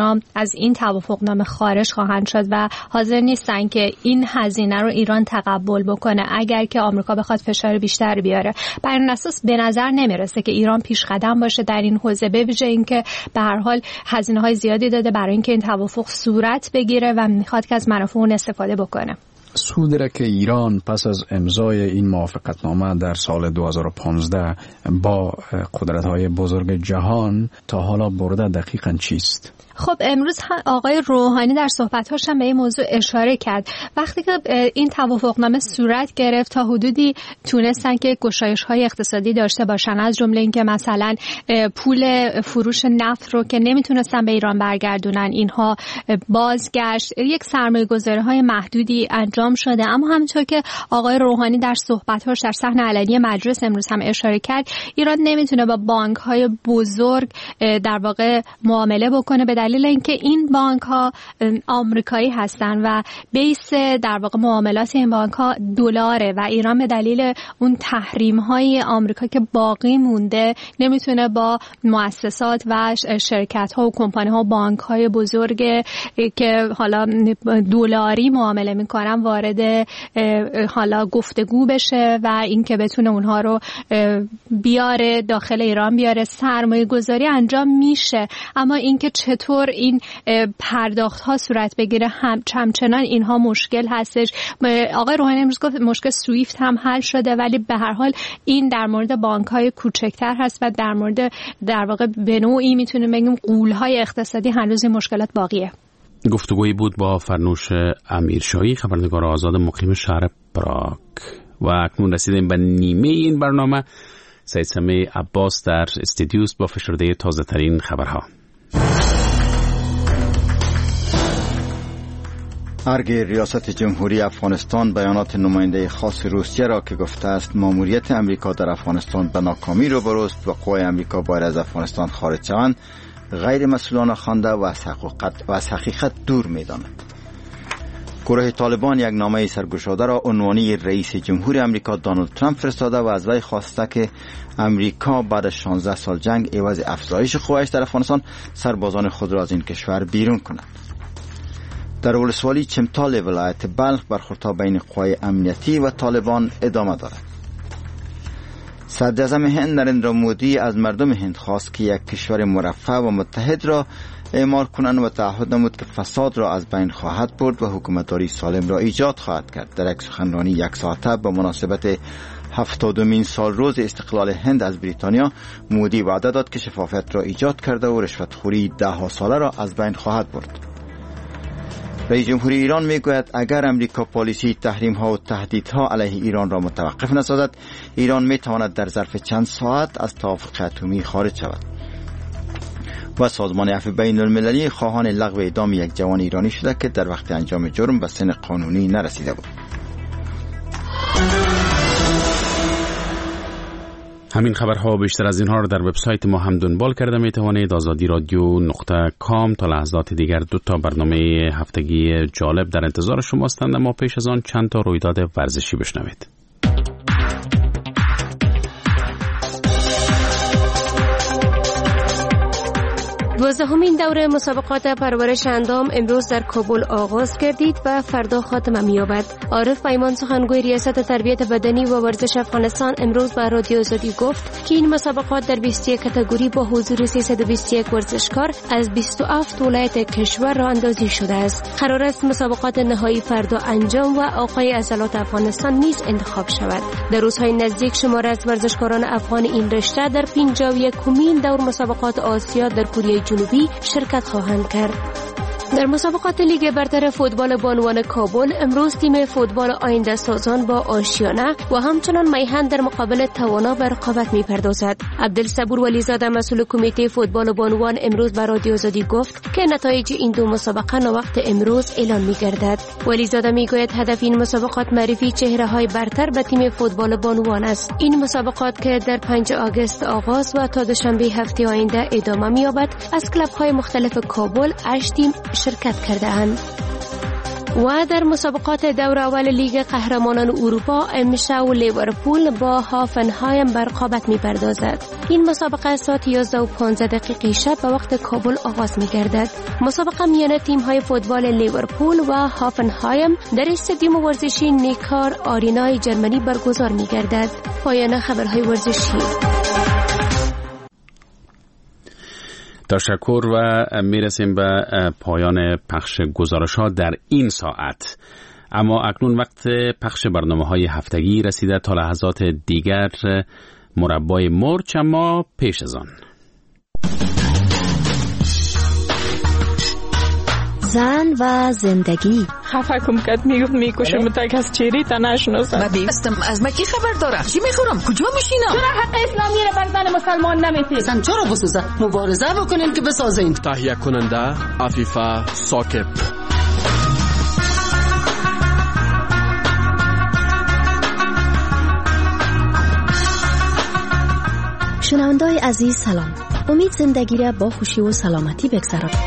از این توافقنامه خارج خواهند شد و حاضر نیستن که این هزینه رو ایران تقبل بکنه اگر که آمریکا بخواد فشار بیشتر بیاره. بر این اساس به نظر نمیرسه که ایران پیش قدم باشه در این حوزه، به ویژه اینکه به هر حال هزینه‌های زیادی داده برای اینکه این توافق صورت بگیره و میخواد که از منافع اون استفاده بکنه. سودی را که ایران پس از امضای این موافقتنامه در سال دو هزار و پانزده با قدرت‌های بزرگ جهان تا حالا برده دقیقاً چیست؟ خب امروز آقای روحانی در صحبت‌هاش هم به این موضوع اشاره کرد. وقتی که این توافقنامه صورت گرفت تا حدودی تونستن که گشایش‌های اقتصادی داشته باشن، از جمله اینکه مثلا پول فروش نفت رو که نمیتونستن به ایران برگردونن اینها بازگشت، یک سرمایه‌گذاری‌های محدودی انجام شده. اما همونطور که آقای روحانی در صحبت‌هاش در صحن علنی مجلس امروز هم اشاره کرد، ایران نمیتونه با بانک‌های بزرگ در واقع معامله بکنه به دلیل اینکه این بانک ها آمریکایی هستن و بیس در واقع معاملات این بانک ها دلاره و ایران به دلیل اون تحریم های آمریکا که باقی مونده نمیتونه با مؤسسات و شرکت ها و کمپانی ها و بانک های بزرگ که حالا دلاری معامله میکنن وارد حالا گفتگو بشه و اینکه بتونه اونها رو بیاره داخل ایران، بیاره سرمایه گذاری انجام میشه. اما اینکه چطور این پرداخت ها صورت بگیره هم همچنان اینها مشکل هستش. آقای روحانی امروز گفت مشکل سویفت هم حل شده، ولی به هر حال این در مورد بانک های کوچکتر هست و در مورد در واقع به نوعی میتونیم بگیم غول های اقتصادی هنوز این مشکلات باقیه. گفتگویی بود با فرنوش امیرشاهی، خبرنگار آزاد مقیم شهر پراگ. و اکنون رسیدیم به نیمه این برنامه. سید سمیع عباس در استودیوست با فشرده تازه ترین خبرها. ارگ ریاست جمهوری افغانستان بیانات نماینده خاص روسیه را که گفته است ماموریت امریکا در افغانستان به ناکامی روبروست و قوای امریکا باید از افغانستان خارج شوند غیر مسئولانه خوانده و از حقیقت دور می‌داند. گروه طالبان یک نامه سرگشاده را عنوانی رئیس جمهور امریکا دونالد ترامپ فرستاده و از وی خواسته که امریکا بعد از شانزده سال جنگ عوض افزایش قوایش در افغانستان سربازان خود را از این کشور بیرون کند. در ولسوالی چمتال ولایت بلخ برخوردها بین قوای امنیتی و طالبان ادامه دارد. صدر اعظم هند نریندرا مودی از مردم هند خواست که یک کشور مرفه و متحد را اعمال کنند و تعهد نمود که فساد را از بین خواهد برد و حکومتداری سالم را ایجاد خواهد کرد. در یک سخنرانی یک ساعته به مناسبت هفتادمین سال روز استقلال هند از بریتانیا، مودی وعده داد که شفافیت را ایجاد کرده و رشوتخوری ده ها ساله را از بین خواهد برد. رئیس جمهوری ایران میگوید اگر امریکا پالیسی تحریم ها و تهدیدها علیه ایران را متوقف نسازد، ایران میتواند در ظرف چند ساعت از توافق اتمی خارج شود. و سازمان عفو بین المللی خواهان لغو اعدام یک جوان ایرانی شده که در وقت انجام جرم به سن قانونی نرسیده بود. همین خبرها و بیشتر از اینها را در وبسایت ما هم دنبال کرده می توانید. آزادی رادیو نقطه کام. تا لحظات دیگر دو تا برنامه هفتگی جالب در انتظار شما هستند، اما پیش از آن چند تا رویداد ورزشی بشنوید. دوازدهمین دوره مسابقات پرورش اندام امروز در کابل آغاز گردید و فردا خاتمه می‌یابد. عارف پیمان سخنگوی ریاست تربیت بدنی و ورزش افغانستان امروز به رادیو آزادی گفت که این مسابقات در بیست و یک کاتگوری با حضور سیصد و بیست و یک ورزشکار از بیست و هفت ولایت کشور راه اندازی شده است. قرار است مسابقات نهایی فردا انجام و آقای عضلات افغانستان نیز انتخاب شود. در روزهای نزدیک شمار از ورزشکاران افغان این رشته در پنجاه و یکمین دور مسابقات آسیا در کره جنوبی شرکت خواهند کرد. در مسابقات لیگ برتر فوتبال بانوان کابل امروز تیم فوتبال آینده سازان با آشیانه و همچنان میهن در مقابل توانا به رقابت می‌پردازد. عبدالصبور ولیزاده مسئول کمیته فوتبال بانوان امروز به رادیو آزادی گفت که نتایج این دو مسابقه وقت امروز اعلان می‌گردد. ولیزاده می‌گوید هدف این مسابقات معرفی چهره‌های برتر به تیم فوتبال بانوان است. این مسابقات که در پنجم آگوست آغاز و تا دوشنبه هفته آینده ادامه می‌یابد از کلب‌های مختلف کابل هشت تیم شرکت کرده اند. و در مسابقات دور اول لیگ قهرمانان اروپا امشب لیورپول با هافنهایم به رقابت می‌پردازد. این مسابقه ساعت یازده و پانزده دقیقه شب به وقت کابل آغاز می‌گردد. مسابقه میان تیم‌های فوتبال لیورپول و هافنهایم در استادیوم ورزشی نیکار آرینای جرمنی برگزار می‌گردد. پایان خبرهای ورزشی. تشکر و میرسیم به پایان پخش گزارش‌ها در این ساعت. اما اکنون وقت پخش برنامه‌های هفتگی رسیده. تا لحظات دیگر مربای مرچ، اما پیش از آن زن و زندگی. خفه کم کد میگفت میکشم تا کس چیری تا نشناسم. و بیستم از ما کی خبر داره؟ چی میخورم؟ کجا میشینم؟ چرا حق اسلامی رو بر زن مسلمان نمیتید؟ زن چرا بسوزه؟ مبارزه بکنیم که بسازیم. تهیه کننده عفیفه ساکب. شنونده‌های عزیز سلام. امید زندگی را با خوشی و سلامتی بگذرانید.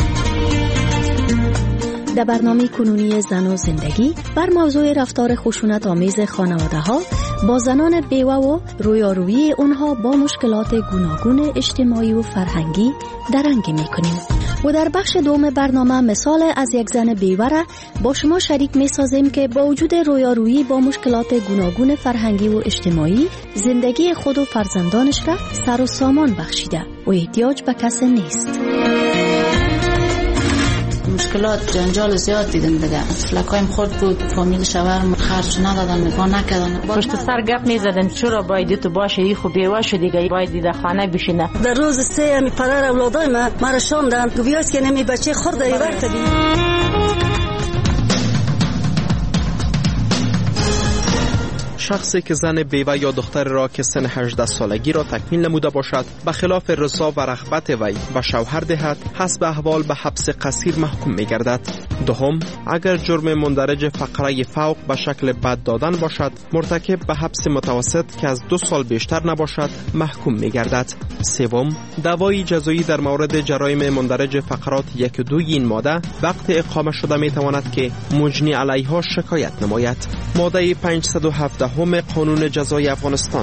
در برنامه کنونی زن و زندگی بر موضوع رفتار خشونت آمیز خانواده ها با زنان بیوه و رویارویی اونها با مشکلات گوناگون اجتماعی و فرهنگی درنگ می کنیم و در بخش دوم برنامه مثال از یک زن بیوه را با شما شریک می سازیم که با وجود رویارویی با مشکلات گوناگون فرهنگی و اجتماعی زندگی خود و فرزندانش را سر و سامان بخشیده و احتیاج به کسی نیست. مشکلات جنجال زیاد دیدم دیگه. فلکایم خورد بود، فامیل شوهرم خرج ندادن، نگاه نکردن. پشت سر گپ میزدن چرا باید تو باشه، ای خو بیوه شو دیگه، باید در خانه بشینه. در روز سه همی پدر اولادای ما مرا شاندن، گویاست که نمی بچه خورده ای وقت بی. شخصی که زن بیوه یا دختر را که سن هجده سالگی را تکمیل نموده باشد به خلاف رضا و رغبت وی به شوهر دهد، حسب احوال به حبس قصیر محکوم می گردد. دوم، اگر جرم مندرج فقره فوق به شکل بد دادن باشد، مرتکب به حبس متوسط که از دو سال بیشتر نباشد محکوم می گردد. سوم، دعوای جزایی در مورد جرایم مندرج فقرات یک و دوی این ماده وقت اقامه شده می تواند که مجنی علیها شکایت نماید. ماده پانصد و هفده هم قانون جزای افغانستان.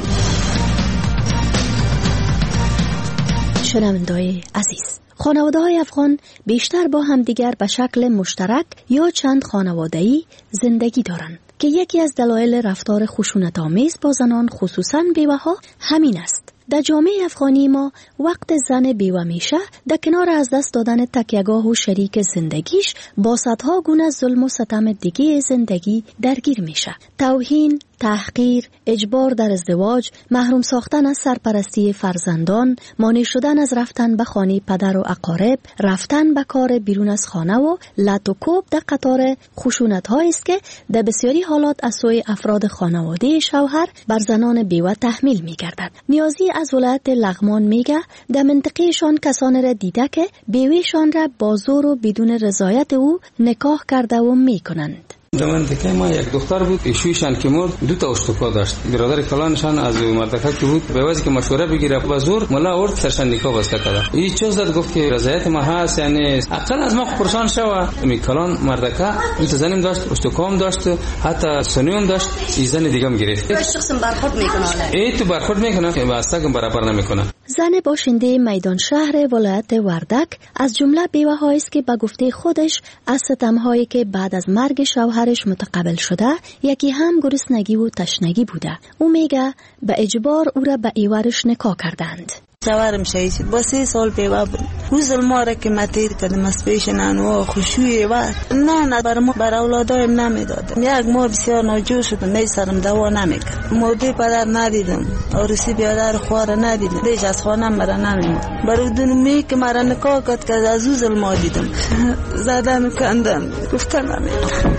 شنونده‌های عزیز، خانواده‌های افغان بیشتر با همدیگر به شکل مشترک یا چند خانواده‌ای زندگی دارند که یکی از دلایل رفتار خشونت‌آمیز با زنان خصوصاً بیوه‌ها همین است. در جامعه افغانی ما وقت زن بیوه میشه در کنار از دست دادن تکیه‌گاه و شریک زندگیش با صدها گونه ظلم و ستم دیگه زندگی درگیر میشه. توهین، تحقیر، اجبار در ازدواج، محروم ساختن از سرپرستی فرزندان، مانع شدن از رفتن به خانه پدر و اقارب، رفتن به کار بیرون از خانه و لط و کوب در قطار خشونت‌هایی است که در بسیاری حالات از سوی افراد خانواده شوهر بر زنان بیوه تحمیل می‌گردد. نیازی از ولایت لغمان میگه در منطقهشان کسانی را دیده که بیوهشان را با زور و بدون رضایت او نکاح کرده و میکنند. در منطقه ما یک دختر بود، ایشویشان که مرد دو تا اشتکا داشت. برادر کلانشان از منطقه که بود به واسه که مشوره بگیره با زور ملا اورد سرشان نکاح بسته کرد. این چیز داد گفت که رضایت ما هست یعنی اقل از ما پرسان شوه. می کلان مردکه دو تا زنیم داشت، اشتکام داشت، حتی سنیم داشت، این زن دیگه هم گرفت. یه شخص برخورد میکنه. ای تو برخورد میکنه که واسه برابر نمیکنه. زن باشنده میدان شهر ولایت وردک از جمله بیوه‌هایی است که به گفته خودش از ستم‌هایی که بعد از مرگ شوهرش متقبل شده یکی هم گرسنگی و تشنگی بوده. او میگه به اجبار او را به ایوارش نکاح کردند. شوهرم شهید با سه سال بیوه بود. روز ما را که متیر کردم از پیش نانوا خوشوی و نه نه بر ما بر اولادایم نمیدادم. یک ماه بسیار ناجور شدم، می سرم دوا نمیکرد. مودی پدر ندیدم، عروسی بیادر خوار ندیدم، دیش از خانم مرا نمیمد. برودون می که مرا نکاح کرد که از او ظلم دیدم، زدن کندن گفتن نمیدم.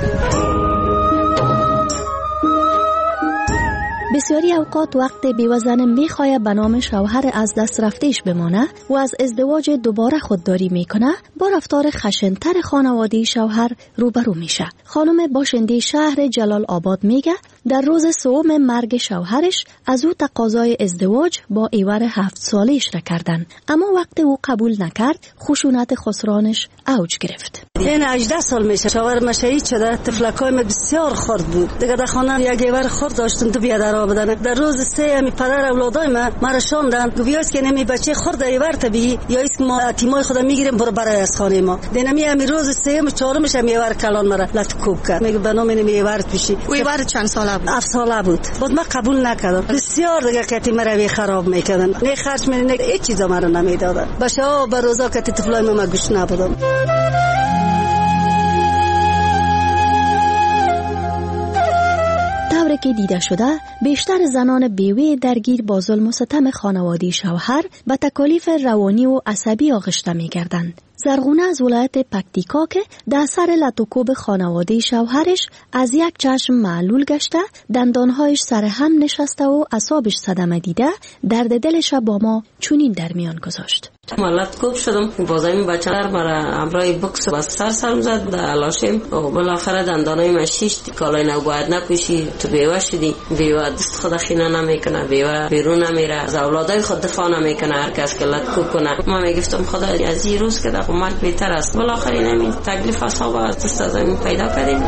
بسیاری اوقات وقت بیوه زن میخواه به نام شوهر از دست رفتهش بمانه و از ازدواج دوباره خودداری میکنه، با رفتار خشنتر خانواده شوهر روبرو میشه. خانم باشنده شهر جلال آباد میگه در روز سوم مرگ شوهرش از او تقاضای ازدواج با ایور هفت سالش را کردن، اما وقت او قبول نکرد خشونت خسرانش اوج گرفت. این هجده سال میشه شوهرم شهید شده. تفلکای ما بسیار خرد بود. دیگه در خانه یک ایور خرد داشتن تو بیا درا بدن. در روز سه می پدر اولادای ما مرا شوندن. گویاست که نمی بچه خرد ایور تبی یا است ما اتیمای خود میگیریم برو برای از خانه ما. دینمی امی روز سه و چهارم میشه ایور کلان مرا لطکوب کرد. میگه بنام نمی ایور پیشی. او ایور چند ساله بود؟ هفت ساله بود. بعد ما قبول نکردم. بسیار دیگه کتی مرا خراب میکردن. نه خرج می نه هیچ چیزا مرا نمیدادن. باشه به روزا کتی طفلای ما گوش نبودم. طوری که دیده شده بیشتر زنان بیوه درگیر با ظلم و ستم خانوادی شوهر به تکالیف روانی و عصبی آغشته می گردند. زرغونه از ولایت پکتیکا که در سر لطوکوب خانواده شوهرش از یک چشم معلول گشته، دندانهایش سر هم نشسته و اعصابش صدمه دیده، درد دلش با ما چنین در میان گذاشت. مالت کوب شدم بازای بچه در مرا امرای بکس با سر سرم زد در علاشیم و بالاخره دندانای من شیشت. کالای نو باید نپوشی، تو بیوه شدی. بیوه دست خود خینه نمیکنه، بیوه بیرون نمیره، از اولادای خود دفاع نمیکنه. هر کس که لط کوب کنه ما میگفتم خدا از این روز که در مرگ بهتر است. بالاخره نمی تکلیف اصحاب از دست از این پیدا کردیم.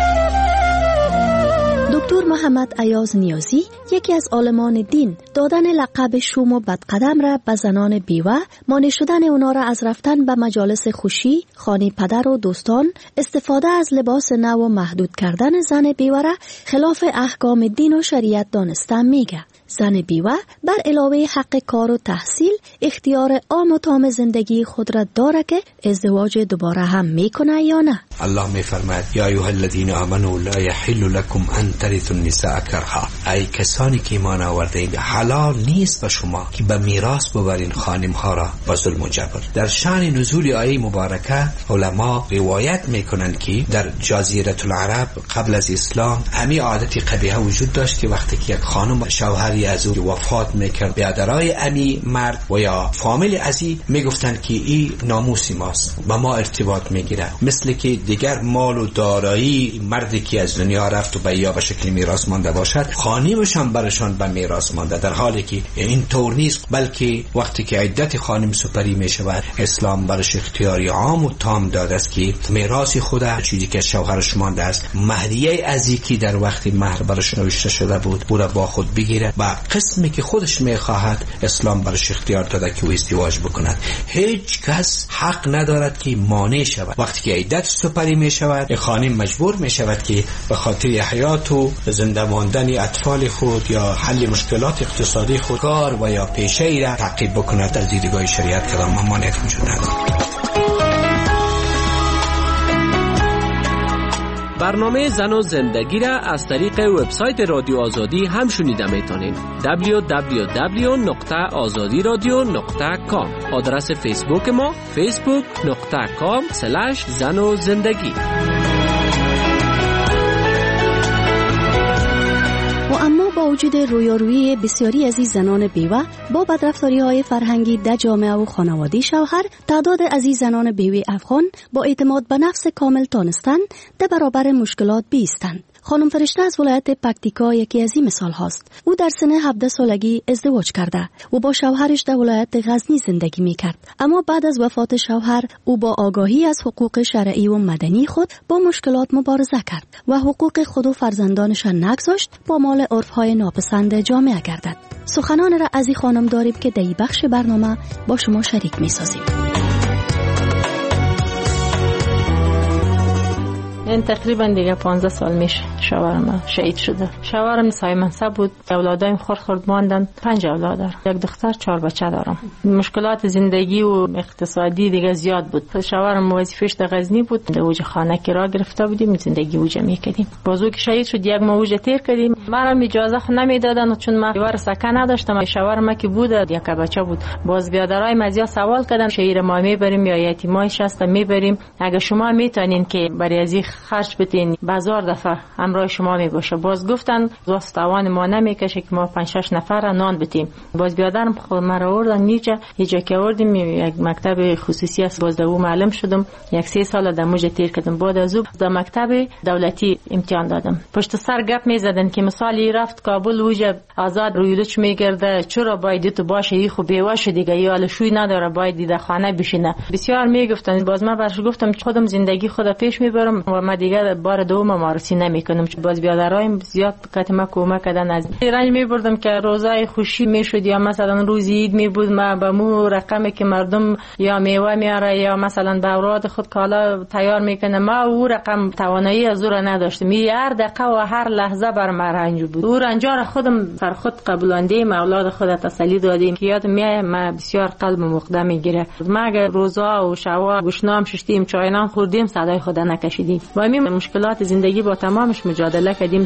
دکتر محمد ایاز نیازی یکی از عالمان دین دادن لقب شوم و بدقدم را به زنان بیوه، مانع شدن اونا را از رفتن به مجالس خوشی، خانه پدر و دوستان، استفاده از لباس نو و محدود کردن زن بیوه را خلاف احکام دین و شریعت دانستن میگه. زن بیوه بر علاوه حق کار و تحصیل اختیار عام و تام زندگی خود را داره که ازدواج دوباره هم میکنه یا نه. الله میفرماید یا ایها الذین آمنوا لا یحل لكم ان ترثوا النساء کرها. ای کسانی که ایمان آورده‌اید حلال نیست به شما که به میراث ببرین خانم ها را با ظلم و جبر. در شأن نزول آیه مبارکه علما روایت میکنند که در جزیره العرب قبل از اسلام همین عادت قبیحه وجود داشت که وقتی که یک خانم شوهری از او وفات میکرد بیادرای امی مرد و یا فامیل ازی میگفتند که این ناموسی ماست با ما ارتباط میگیره، مثل که دیگر مال و دارایی مردی که از دنیا رفت و به یا به شکل میراث مانده باشد خانمش هم برشان به میراث مانده، در حالی که این طور نیست، بلکه وقتی که عدت خانم سپری میشود اسلام برش اختیاری عام و تام داده است که میراث خود چیزی که شوهرش مانده است مهریه ازی که در وقتی مهر برش نوشته شده بود او را با خود بگیره و قسمی که خودش میخواهد اسلام برش اختیار داده که او ازدواج بکند. هیچ کس حق ندارد که مانع شود. وقتی که عدت سپری میشود خانم مجبور میشود که به خاطر حیات و زنده ماندن اطفال خود یا حل مشکلات اقتصادی خود کار و یا پیشه‌ای را تعقیب بکند. از دیدگاه شریعت کلام ممانعت وجود ندارد. برنامه زن و زندگی را از طریق وبسایت رادیو آزادی هم شنیده میتونید. دبلیو دبلیو دبلیو نقطه آزادی رادیو نقطه کام. آدرس فیسبوک ما فیسبوک نقطه کام سلش زن و زندگی. و اما با وجود رویارویی بسیاری از این زنان بیوه با بدرفتاری‌های فرهنگی در جامعه و خانواده شوهر، تعداد از این زنان بیوه افغان با اعتماد به نفس کامل تانستند در برابر مشکلات بیستند. خانم فرشته از ولایت پکتیکا یکی از این مثال هاست. او در سن هفده سالگی ازدواج کرده و با شوهرش در ولایت غزنی زندگی میکرد، اما بعد از وفات شوهر او با آگاهی از حقوق شرعی و مدنی خود با مشکلات مبارزه کرد و حقوق خود و فرزندانش نگذاشت با مال عرفهای ناپسند جامعه گردد. سخنان را از این خانم داریم که در این بخش برنامه با شما شریک میسازیم. این تقریبا دیگه پانزده سال میشه شوهرم شهید شده. شوهرم صاحب منصب بود، اولادایم خرد خرد ماندن، پنج اولاد دارم، یک دختر، چهار بچه دارم. مشکلات زندگی و اقتصادی دیگه زیاد بود. شوهرم وظیفه‌اش در غزنی بود، در اوج خانه کرا گرفته بودیم، زندگی اوج میکردیم. بازو که شهید شد یک ماه اوج تیر کردیم. مرا اجازه خو نمیدادن چون من دیوار سکن نداشتم. شوهرم که بود یک بچه بود. باز بیادرای مزیا سوال کردن شهیر ما میبریم یا یتیمای شست میبریم، اگه شما میتونین که برای از خرج بدین بازار دفعه همراه شما می باشه. باز گفتن واسه توان ما نمیکشه که ما پنج شش نفر نان بدیم. باز بیادرم خود مرا آوردن نیجا یجا که آوردیم یک مکتب خصوصی است. باز دو معلم شدم، یک سه سال در موج تیر کردم. بعد از او در مکتب دولتی امتحان دادم. پشت سر گپ میزدن که مثالی رفت کابل وجه آزاد رویلوچ میگرده، چرا باید تو باشه، ای خو بیواشه دیگه، یا لشوی نداره باید در خانه بشینه. بسیار میگفتن. باز من برش گفتم خودم زندگی خود پیش میبرم و ما دیگه بار دوم مارسی نمیکنم. باز بیادرایم زیاد کاتما کمک کردن. از رنج میبردم که روزای خوشی میشد یا مثلا روز عید میبود ما به مو رقمی که مردم یا میوه میاره یا مثلا به اوراد خود کالا تیار میکنه، ما او رقم توانایی از او را نداشتم. می هر دقیقه و هر لحظه بر ما رنج بود. او رنجار خودم بر خود قبولانده اولاد خود تسلی دادیم که یادم میاد ما بسیار قلب مقدم میگیره. ما اگر روزا و شوا گوشنام ششتیم چاینام خوردیم صدای خود نکشیدیم. با همین مشکلات زندگی با تمامش مجادله کردیم.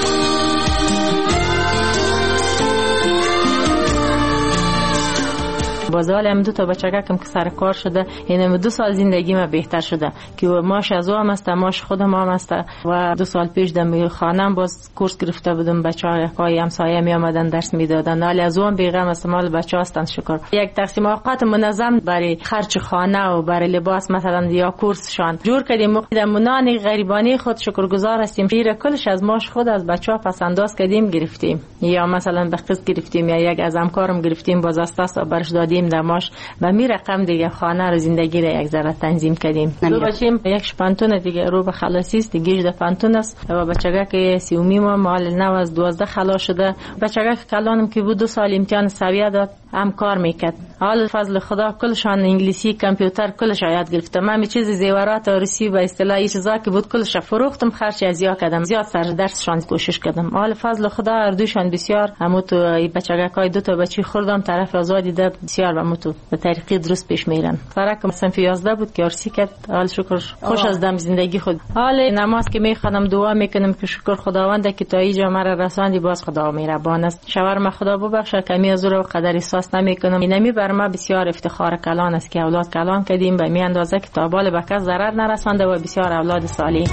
بازال هم دو تا بچگکم که سر کار شده، یعنی دو سال زندگی ما بهتر شده که ماش از او هم است، ماش خودم هم است. و دو سال پیش دم خانم باز کورس گرفته بودم، بچه‌های همسایه می آمدن درس میدادن، ولی از اون بیغم است، مال بچه هستند. شکر یک تقسیم اوقات منظم برای خرج خانه و برای لباس مثلا یا کورسشان جور کردیم. مقدمونان غریبانی خود شکرگزار هستیم. پیر کلش از ماش خود از بچه‌ها پس انداز کردیم گرفتیم، یا مثلا به قسط گرفتیم، یا یک از همکارم گرفتیم باز است برش دادیم دماش و می رقم دیگه خانه رو زندگی رو یک ذره تنظیم کردیم. دو بچیم یک شپانتون دیگه رو به خلاصی است، دیگه ده پانتون است و بچگاه که سیومی ما مال نو از دوازده خلاص شده. بچگاه که کلانم که بود دو سال امتحان سویه داد، هم کار میکرد. حال فضل خدا کلشان انگلیسی کامپیوتر کلش یاد گرفتم. من می چیز زیورات و روسی و اصطلاحی چیزا که بود کلش فروختم، خرج از یا کردم، زیاد سر درسشان کوشش کردم. حال فضل خدا اردوشان بسیار همو تو بچگاه دو تا بچی خوردم طرف آزادی ده بسیار همو تو به طریقی درست پیش میرن. فرق صنف یازده بود که ارسی کرد. حال شکر خوش از دم زندگی خود. حال نماز که میخوانم دعا میکنم که شکر خداونده که تا اینجا مرا رساندی، باز خدا مهربان است. شاور خدا ببخشه کمی از رو قدر احساس نمیکنم. اینمی بر ما بسیار افتخار کلان است که اولاد کلان کردیم به می اندازه که تا بال به کس ضرر نرسانده و بسیار اولاد صالح.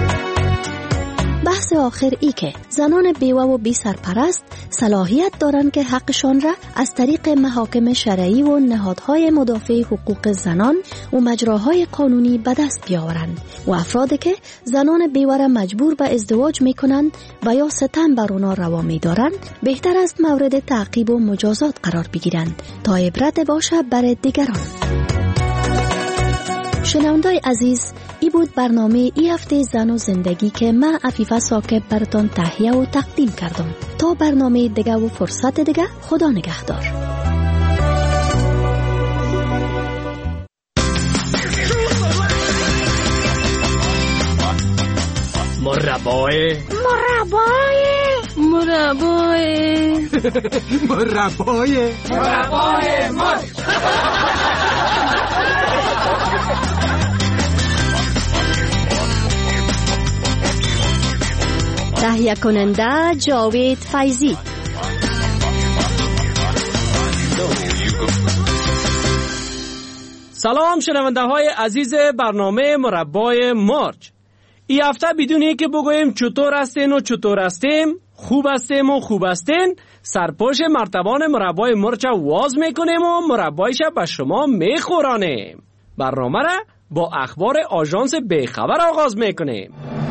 بحث آخر ای که زنان بیوه و بی سرپرست صلاحیت دارند که حقشان را از طریق محاکم شرعی و نهادهای مدافع حقوق زنان و مجراهای قانونی به دست بیاورند و افرادی که زنان بیوه را مجبور به ازدواج می کنند و یا ستم بر اونا روا می دارند بهتر است مورد تعقیب و مجازات قرار بگیرند تا عبرت باشه برای دیگران. شنوندای عزیز، ای بود برنامه ای هفته زن و زندگی که من عفیفه ساکب براتون تهیه و تقدیم کردم. تا برنامه دیگه و فرصت دیگه، خدا نگهدار. مربای مربای مربای مربای مربای مرد تهیه کننده جاوید فیضی. سلام شنونده های عزیز برنامه مربای مرج. این هفته بدون اینکه بگوییم چطور هستین و چطور هستیم، خوب هستیم و خوب هستین، سرپوش مرتبان مربای مرج واز میکنیم و مربایش به شما میخورانیم. برنامه را با اخبار آژانس بیخبر آغاز میکنیم.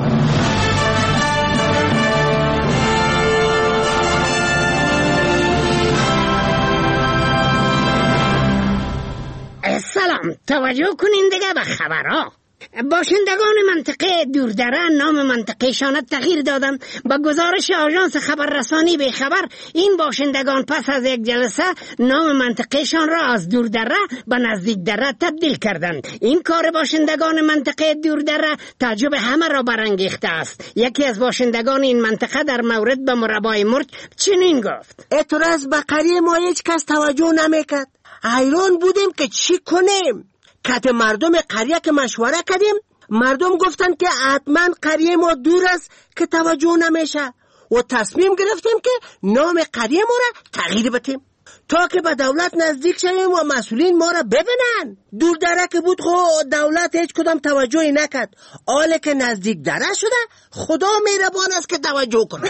سلام، توجه کنین دیگه به خبرها. باشندگان منطقه دوردره نام منطقهشان تغییر دادن. با گزارش آژانس خبررسانی به خبر، این باشندگان پس از یک جلسه نام منطقهشان را از دوردره به نزدیک دره تبدیل کردند. این کار باشندگان منطقه دوردره تعجب همه را برانگیخته است. یکی از باشندگان این منطقه در مورد به مربای مرج چنین گفت: اعتراض به قریه ما هیچ کس توجه نمیکرد. حیران بودیم که چی کنیم. کت مردم قریه که مشوره کردیم، مردم گفتن که حتما قریه ما دور است که توجه نمیشه و تصمیم گرفتیم که نام قریه ما را تغییر بدیم. تا که به دولت نزدیک شویم و مسئولین ما را ببینن. دور دره که بود خو دولت هیچ کدام توجهی نکرد. حالا که نزدیک دره شده خدا مهربان است که توجه کنه.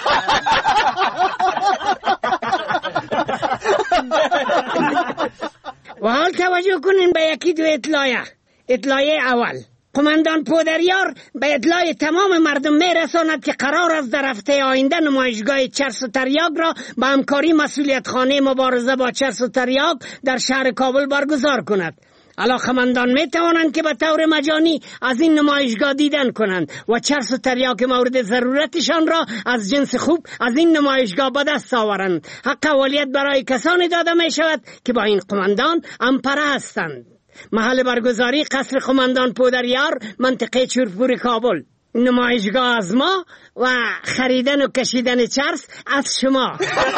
و حال توجه کنین به یکی دو اطلاعیه. اطلاعیه اول، قماندان پودریار به اطلاع تمام مردم میرساند که قرار است در هفته آینده نمایشگاه چرس و تریاک را با همکاری مسئولیت خانه مبارزه با چرس و تریاک در شهر کابل برگزار کند. علاقمندان می توانند که به طور مجانی از این نمایشگاه دیدن کنند و چرس و تریاک مورد ضرورتشان را از جنس خوب از این نمایشگاه به دست آورند. حق اولیت برای کسانی داده می شود که با این قماندان همپره هستند. محل برگزاری قصر قماندان پودریار، منطقه چورپور کابل. نمایشگاه از ما و خریدن و کشیدن چرس از شما.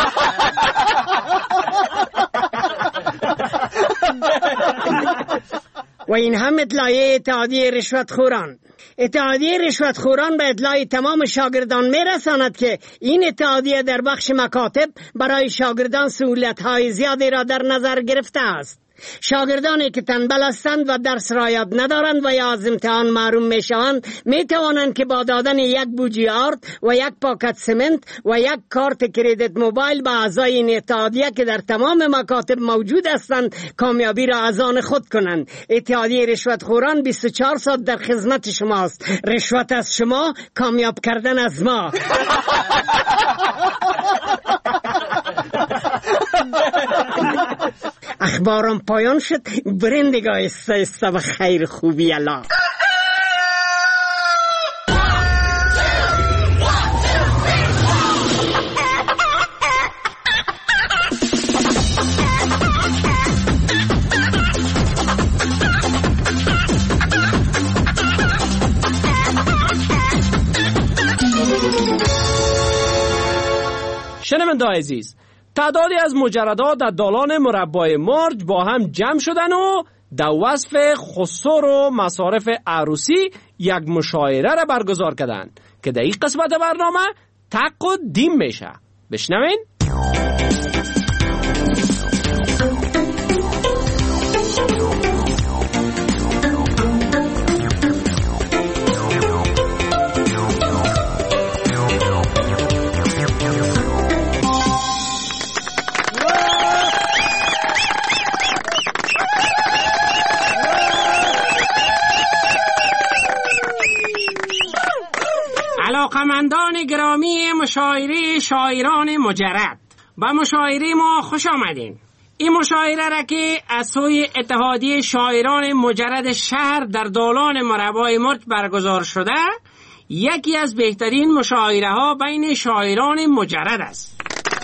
و این هم اطلاعیه اتحادیه رشوتخوران. اتحادیه رشوتخوران به اطلاع تمام شاگردان میرساند که این اتحادیه در بخش مکاتب برای شاگردان سهولت‌های زیادی را در نظر گرفته است. شاگردانی که تنبل هستند و درس را یاد ندارند و یا از امتحان محروم می شوند می توانند که با دادن یک بوجی آرد و یک پاکت سمنت و یک کارت کریدیت موبایل به اعضای این اتحادیه که در تمام مکاتب موجود هستند کامیابی را از آن خود کنند. اتحادیه رشوتخوران بیست و چهار ساعت در خدمت شماست. رشوت از شما، کامیاب کردن از ما. اخبارم پایان شد. برندگاه ایستا ایستا و خیر خوبی الله. شنونده عزیز، تعدادی از مجردات در دالان مربای مرج با هم جمع شدن و در وصف خسور و مصارف عروسی یک مشاعره را برگزار کردند که در این قسمت برنامه تق و دیم میشه. بشنوین. علاقمندان گرامی مشاعره شاعران مجرد، با مشاعره ما خوش آمدین. این مشاعره را که از سوی اتحادیه شاعران مجرد شهر در دالان مربای مرج برگزار شده، یکی از بهترین مشاعره ها بین شاعران مجرد است.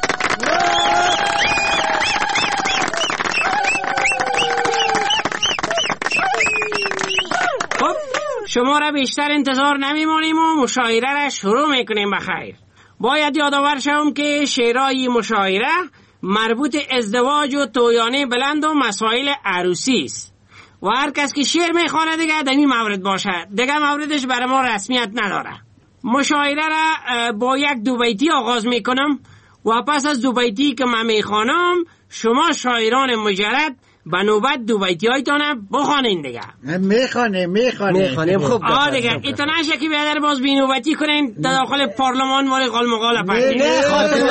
خب شما را بیشتر انتظار نمیمانیم و مشاعره را شروع میکنیم. بخیر، باید یادآور شوم که شعرهای مشاعره مربوط ازدواج و تویانه بلند و مسائل عروسی است و هر کس که شعر میخوانه دیگه در این مورد باشه، دیگه موردش برای ما رسمیت نداره. مشاعره را با یک دو بیتی آغاز میکنم و پس از دو بیتی که من میخوانم شما شاعران مجرد به نوبت دو بیتی هایتان بخوانین دیگه. میخوانه میخوانه میخوانیم. خوب آه دیگه ایتونه شکی بیادر باز بی نوبتی کنین در داخل پارلمان ماری قالمقال پردین. نه خاطر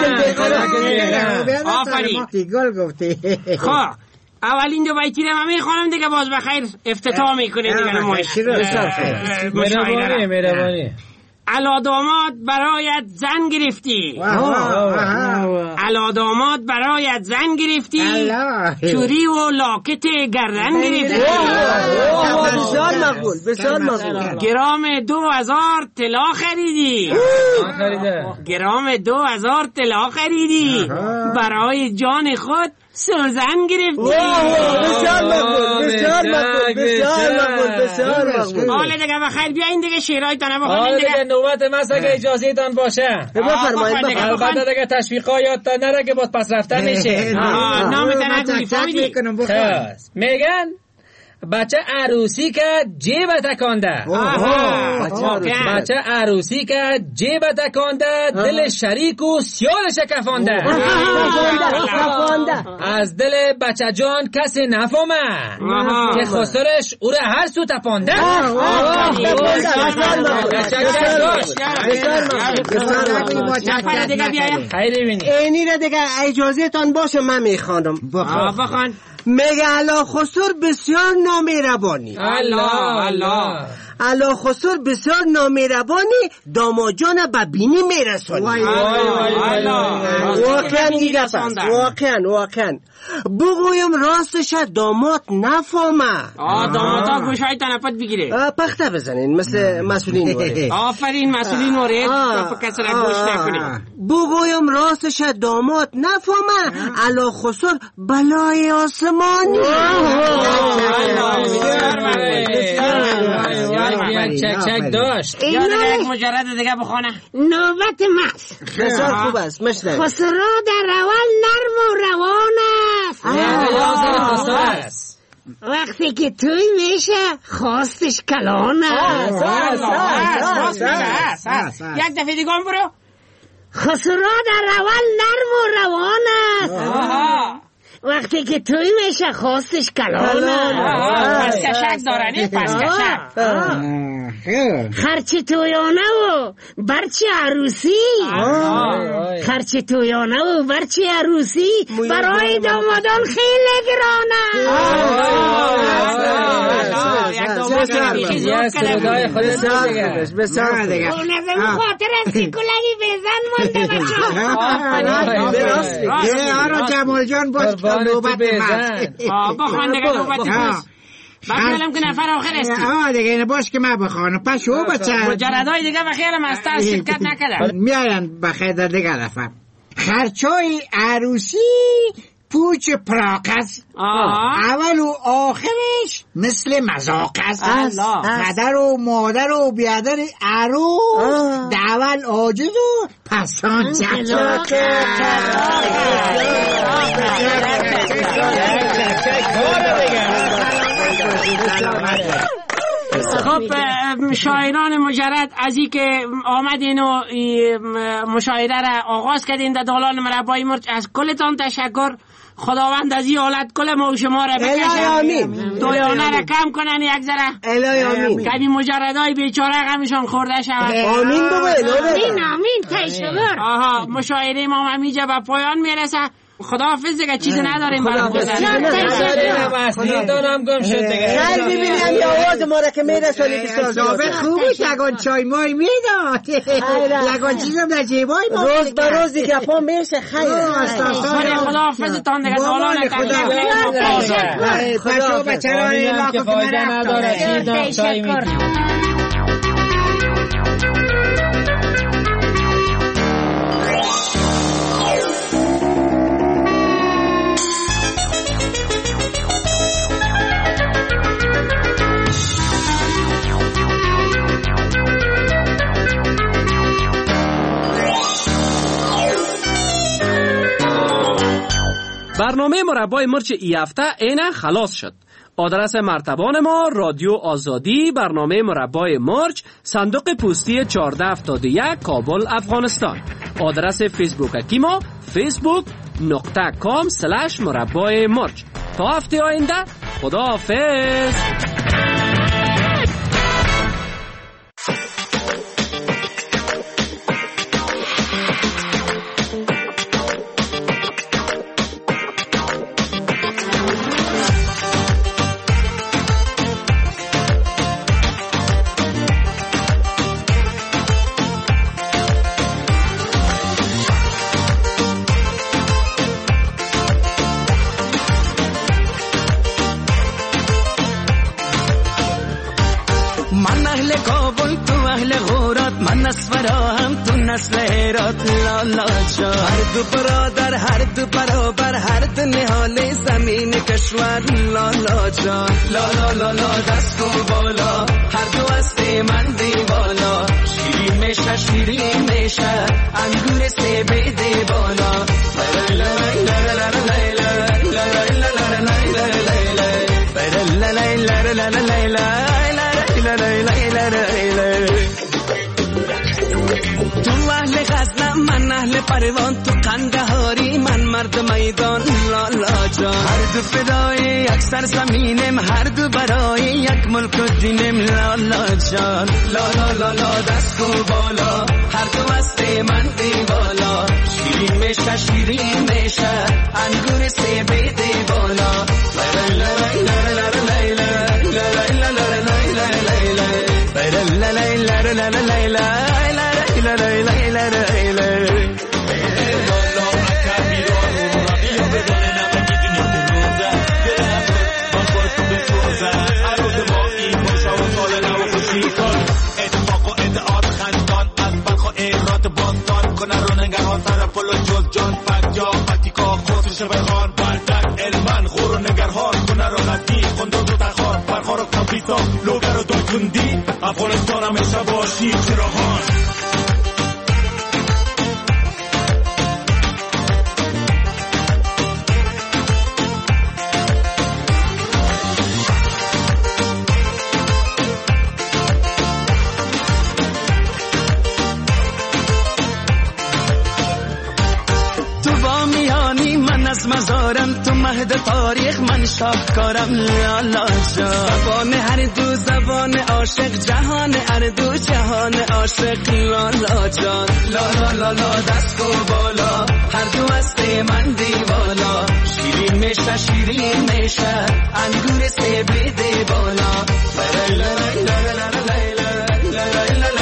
آفرین گل گفتی. خواه اولین دو بیتی رو من میخوانم دیگه باز بخیر افتتاح میکنه دیگه مهربانی مهربانی. علا داماد برایت زن گرفتی، علا داماد برایت زن گرفتی، چوری و لاکت گردن گرفتی، بسیار مقبول بسیار مقبول. گرام دو هزار طلا خریدی، گرام دو هزار طلا خریدی، برای جان خود سوزن گرفتی. بسیار مقبول بسیار مقبول بسیار مقبول بسیار مقبول. حالا دیگه بخیر بیاین دیگه شعرهای تانه بخونین دیگه. نوبت ماست اگه اجازه تان باشه. بفرمایید. البته دیگه تشویقا یادتان نره که باز پس رفته میشه. نام تنه گویی فهمیدی؟ میگن بچه عروسی که جیب تکانده. بچه عروسی که جیب تکانده، دل شریک و سیالش کفانده. از دل بچه جان کسی نفهمه که خسرش او را هر سو تپانده. اینی را دیگه اجازه تان باشه من میخوانم. بخوان. میگه علا خسر بسیار نامهربانی. الله الله. علا خسر بسیار نامهربانی، داماجان به بینی میرسانی. واقعا دیگه پس واقعا واقعا بگویم راستش داماد نفهمه. دامادا گوشای تنفت بگیره، پخته بزنین مثل مسئولین وارد. آفرین مسئولین وارد کسی را گوش نکنه. بگویم راستش داماد نفهمه، علا خسر بلای آسمانی. چک چک داشت. یاد یک مجرد دیگه بخونه. نوبت مس بسیار خوب است. مشنوید. خسرو در روان نرم و روان است. وقتی که توی میشه خواستش کلان است. یک دفعه دیگه برو. خسرو در روان نرم و روان است. وقتی که توی میشه خواستش کلان است. پس کشک دارنی پس کشک. خرچ تویانه و برچه عروسی. خرچ تویانه و برچه عروسی برای دامادان خیلی گرانه. یک سرودای خودت دیگه بسیار دیگه. نظم خاطر از کلگی بزن مونده بچه. یه آرو جمال جان باش نوبت مست. بخوان دیگه نوبت مست. بگم که نفر آخر استی. آه دیگه اینه باش که من بخوانم. پس شو بچه مجردهای دیگه بخیر مستر شرکت نکردن. میاین بخیر در دیگه رفم. خرچای عروسی پوچ پراق است. اول و آخرش مثل مذاق است. پدر و مادر و بیادر عروس در اول عاجز و پسان چچاک. خب شاعران مجرد از این که آمدین و مشاعره را آغاز کردین در دالان مربای مرچ، از کلتان تشکر. خداوند از این حالت کل ما و شما را بکشه، دویانه را کم کنن یک ذره، کمی مجردای بیچاره غمشان خورده شود. آمین بگوید. آمین آمین تشکر. آها مشاعره ما همیجا به پایان میرسه. خداحافظ دیگه چیزی نداریم برای خدا دارم گم شد دیگه. خیلی ببینیم یه آواز ما را که میرسونی بسیار ثابت خوب بود. یگان چای مای میداد، یگان چیزم در جیبای ما روز به روز دیگه پا میشه. خیلی خداحافظتان دیگه دالان خدا بچران ایلا که فایده نداره. تشکر. برنامه مربای مرچ ای هفته اینه خلاص شد. آدرس مرتبان ما رادیو آزادی، برنامه مربای مرچ، صندوق پستی چهارده هفتاد و یک، کابل، افغانستان. آدرس فیسبوک اکی ما فیسبوک نقطه کام سلش مربای مرچ. تا هفته آینده خدا حافظ. هر دو برادر هر دو برابر هر دو نهال زمین کشور. لالا جان لالا لالا دست و بالا هر دو است من دیوالا. شیرین میشه شیرین میشه انگور سیب دیوالا. لا لا لا لا لا لا لا لا لا لا لا لا لا لا لا لا لا پروان تو قندهاری من مرد میدان لالا جان هر دو فدای یک سر زمینم هر دو برای یک ملک و دینم لالا جان لالا لالا دست کو بالا هر دو است من دیوالا شیرین میشه شیرین میشه انگور سه بیده بالا لا لا لا لا لوگر دای کندی افغانستان همیشه باشی چراغان از مزارم تو مهد تاریخ من شاهکارم لالا جان زبان هر دو زبان عاشق جهان هر دو جهان عاشق لالا جان لالا لالا دست کو بالا هر دو است من دیوالا شیرین میشه شیرین میشه انگور سه بیده بالا لا لا لا لا لا لا لا لا لا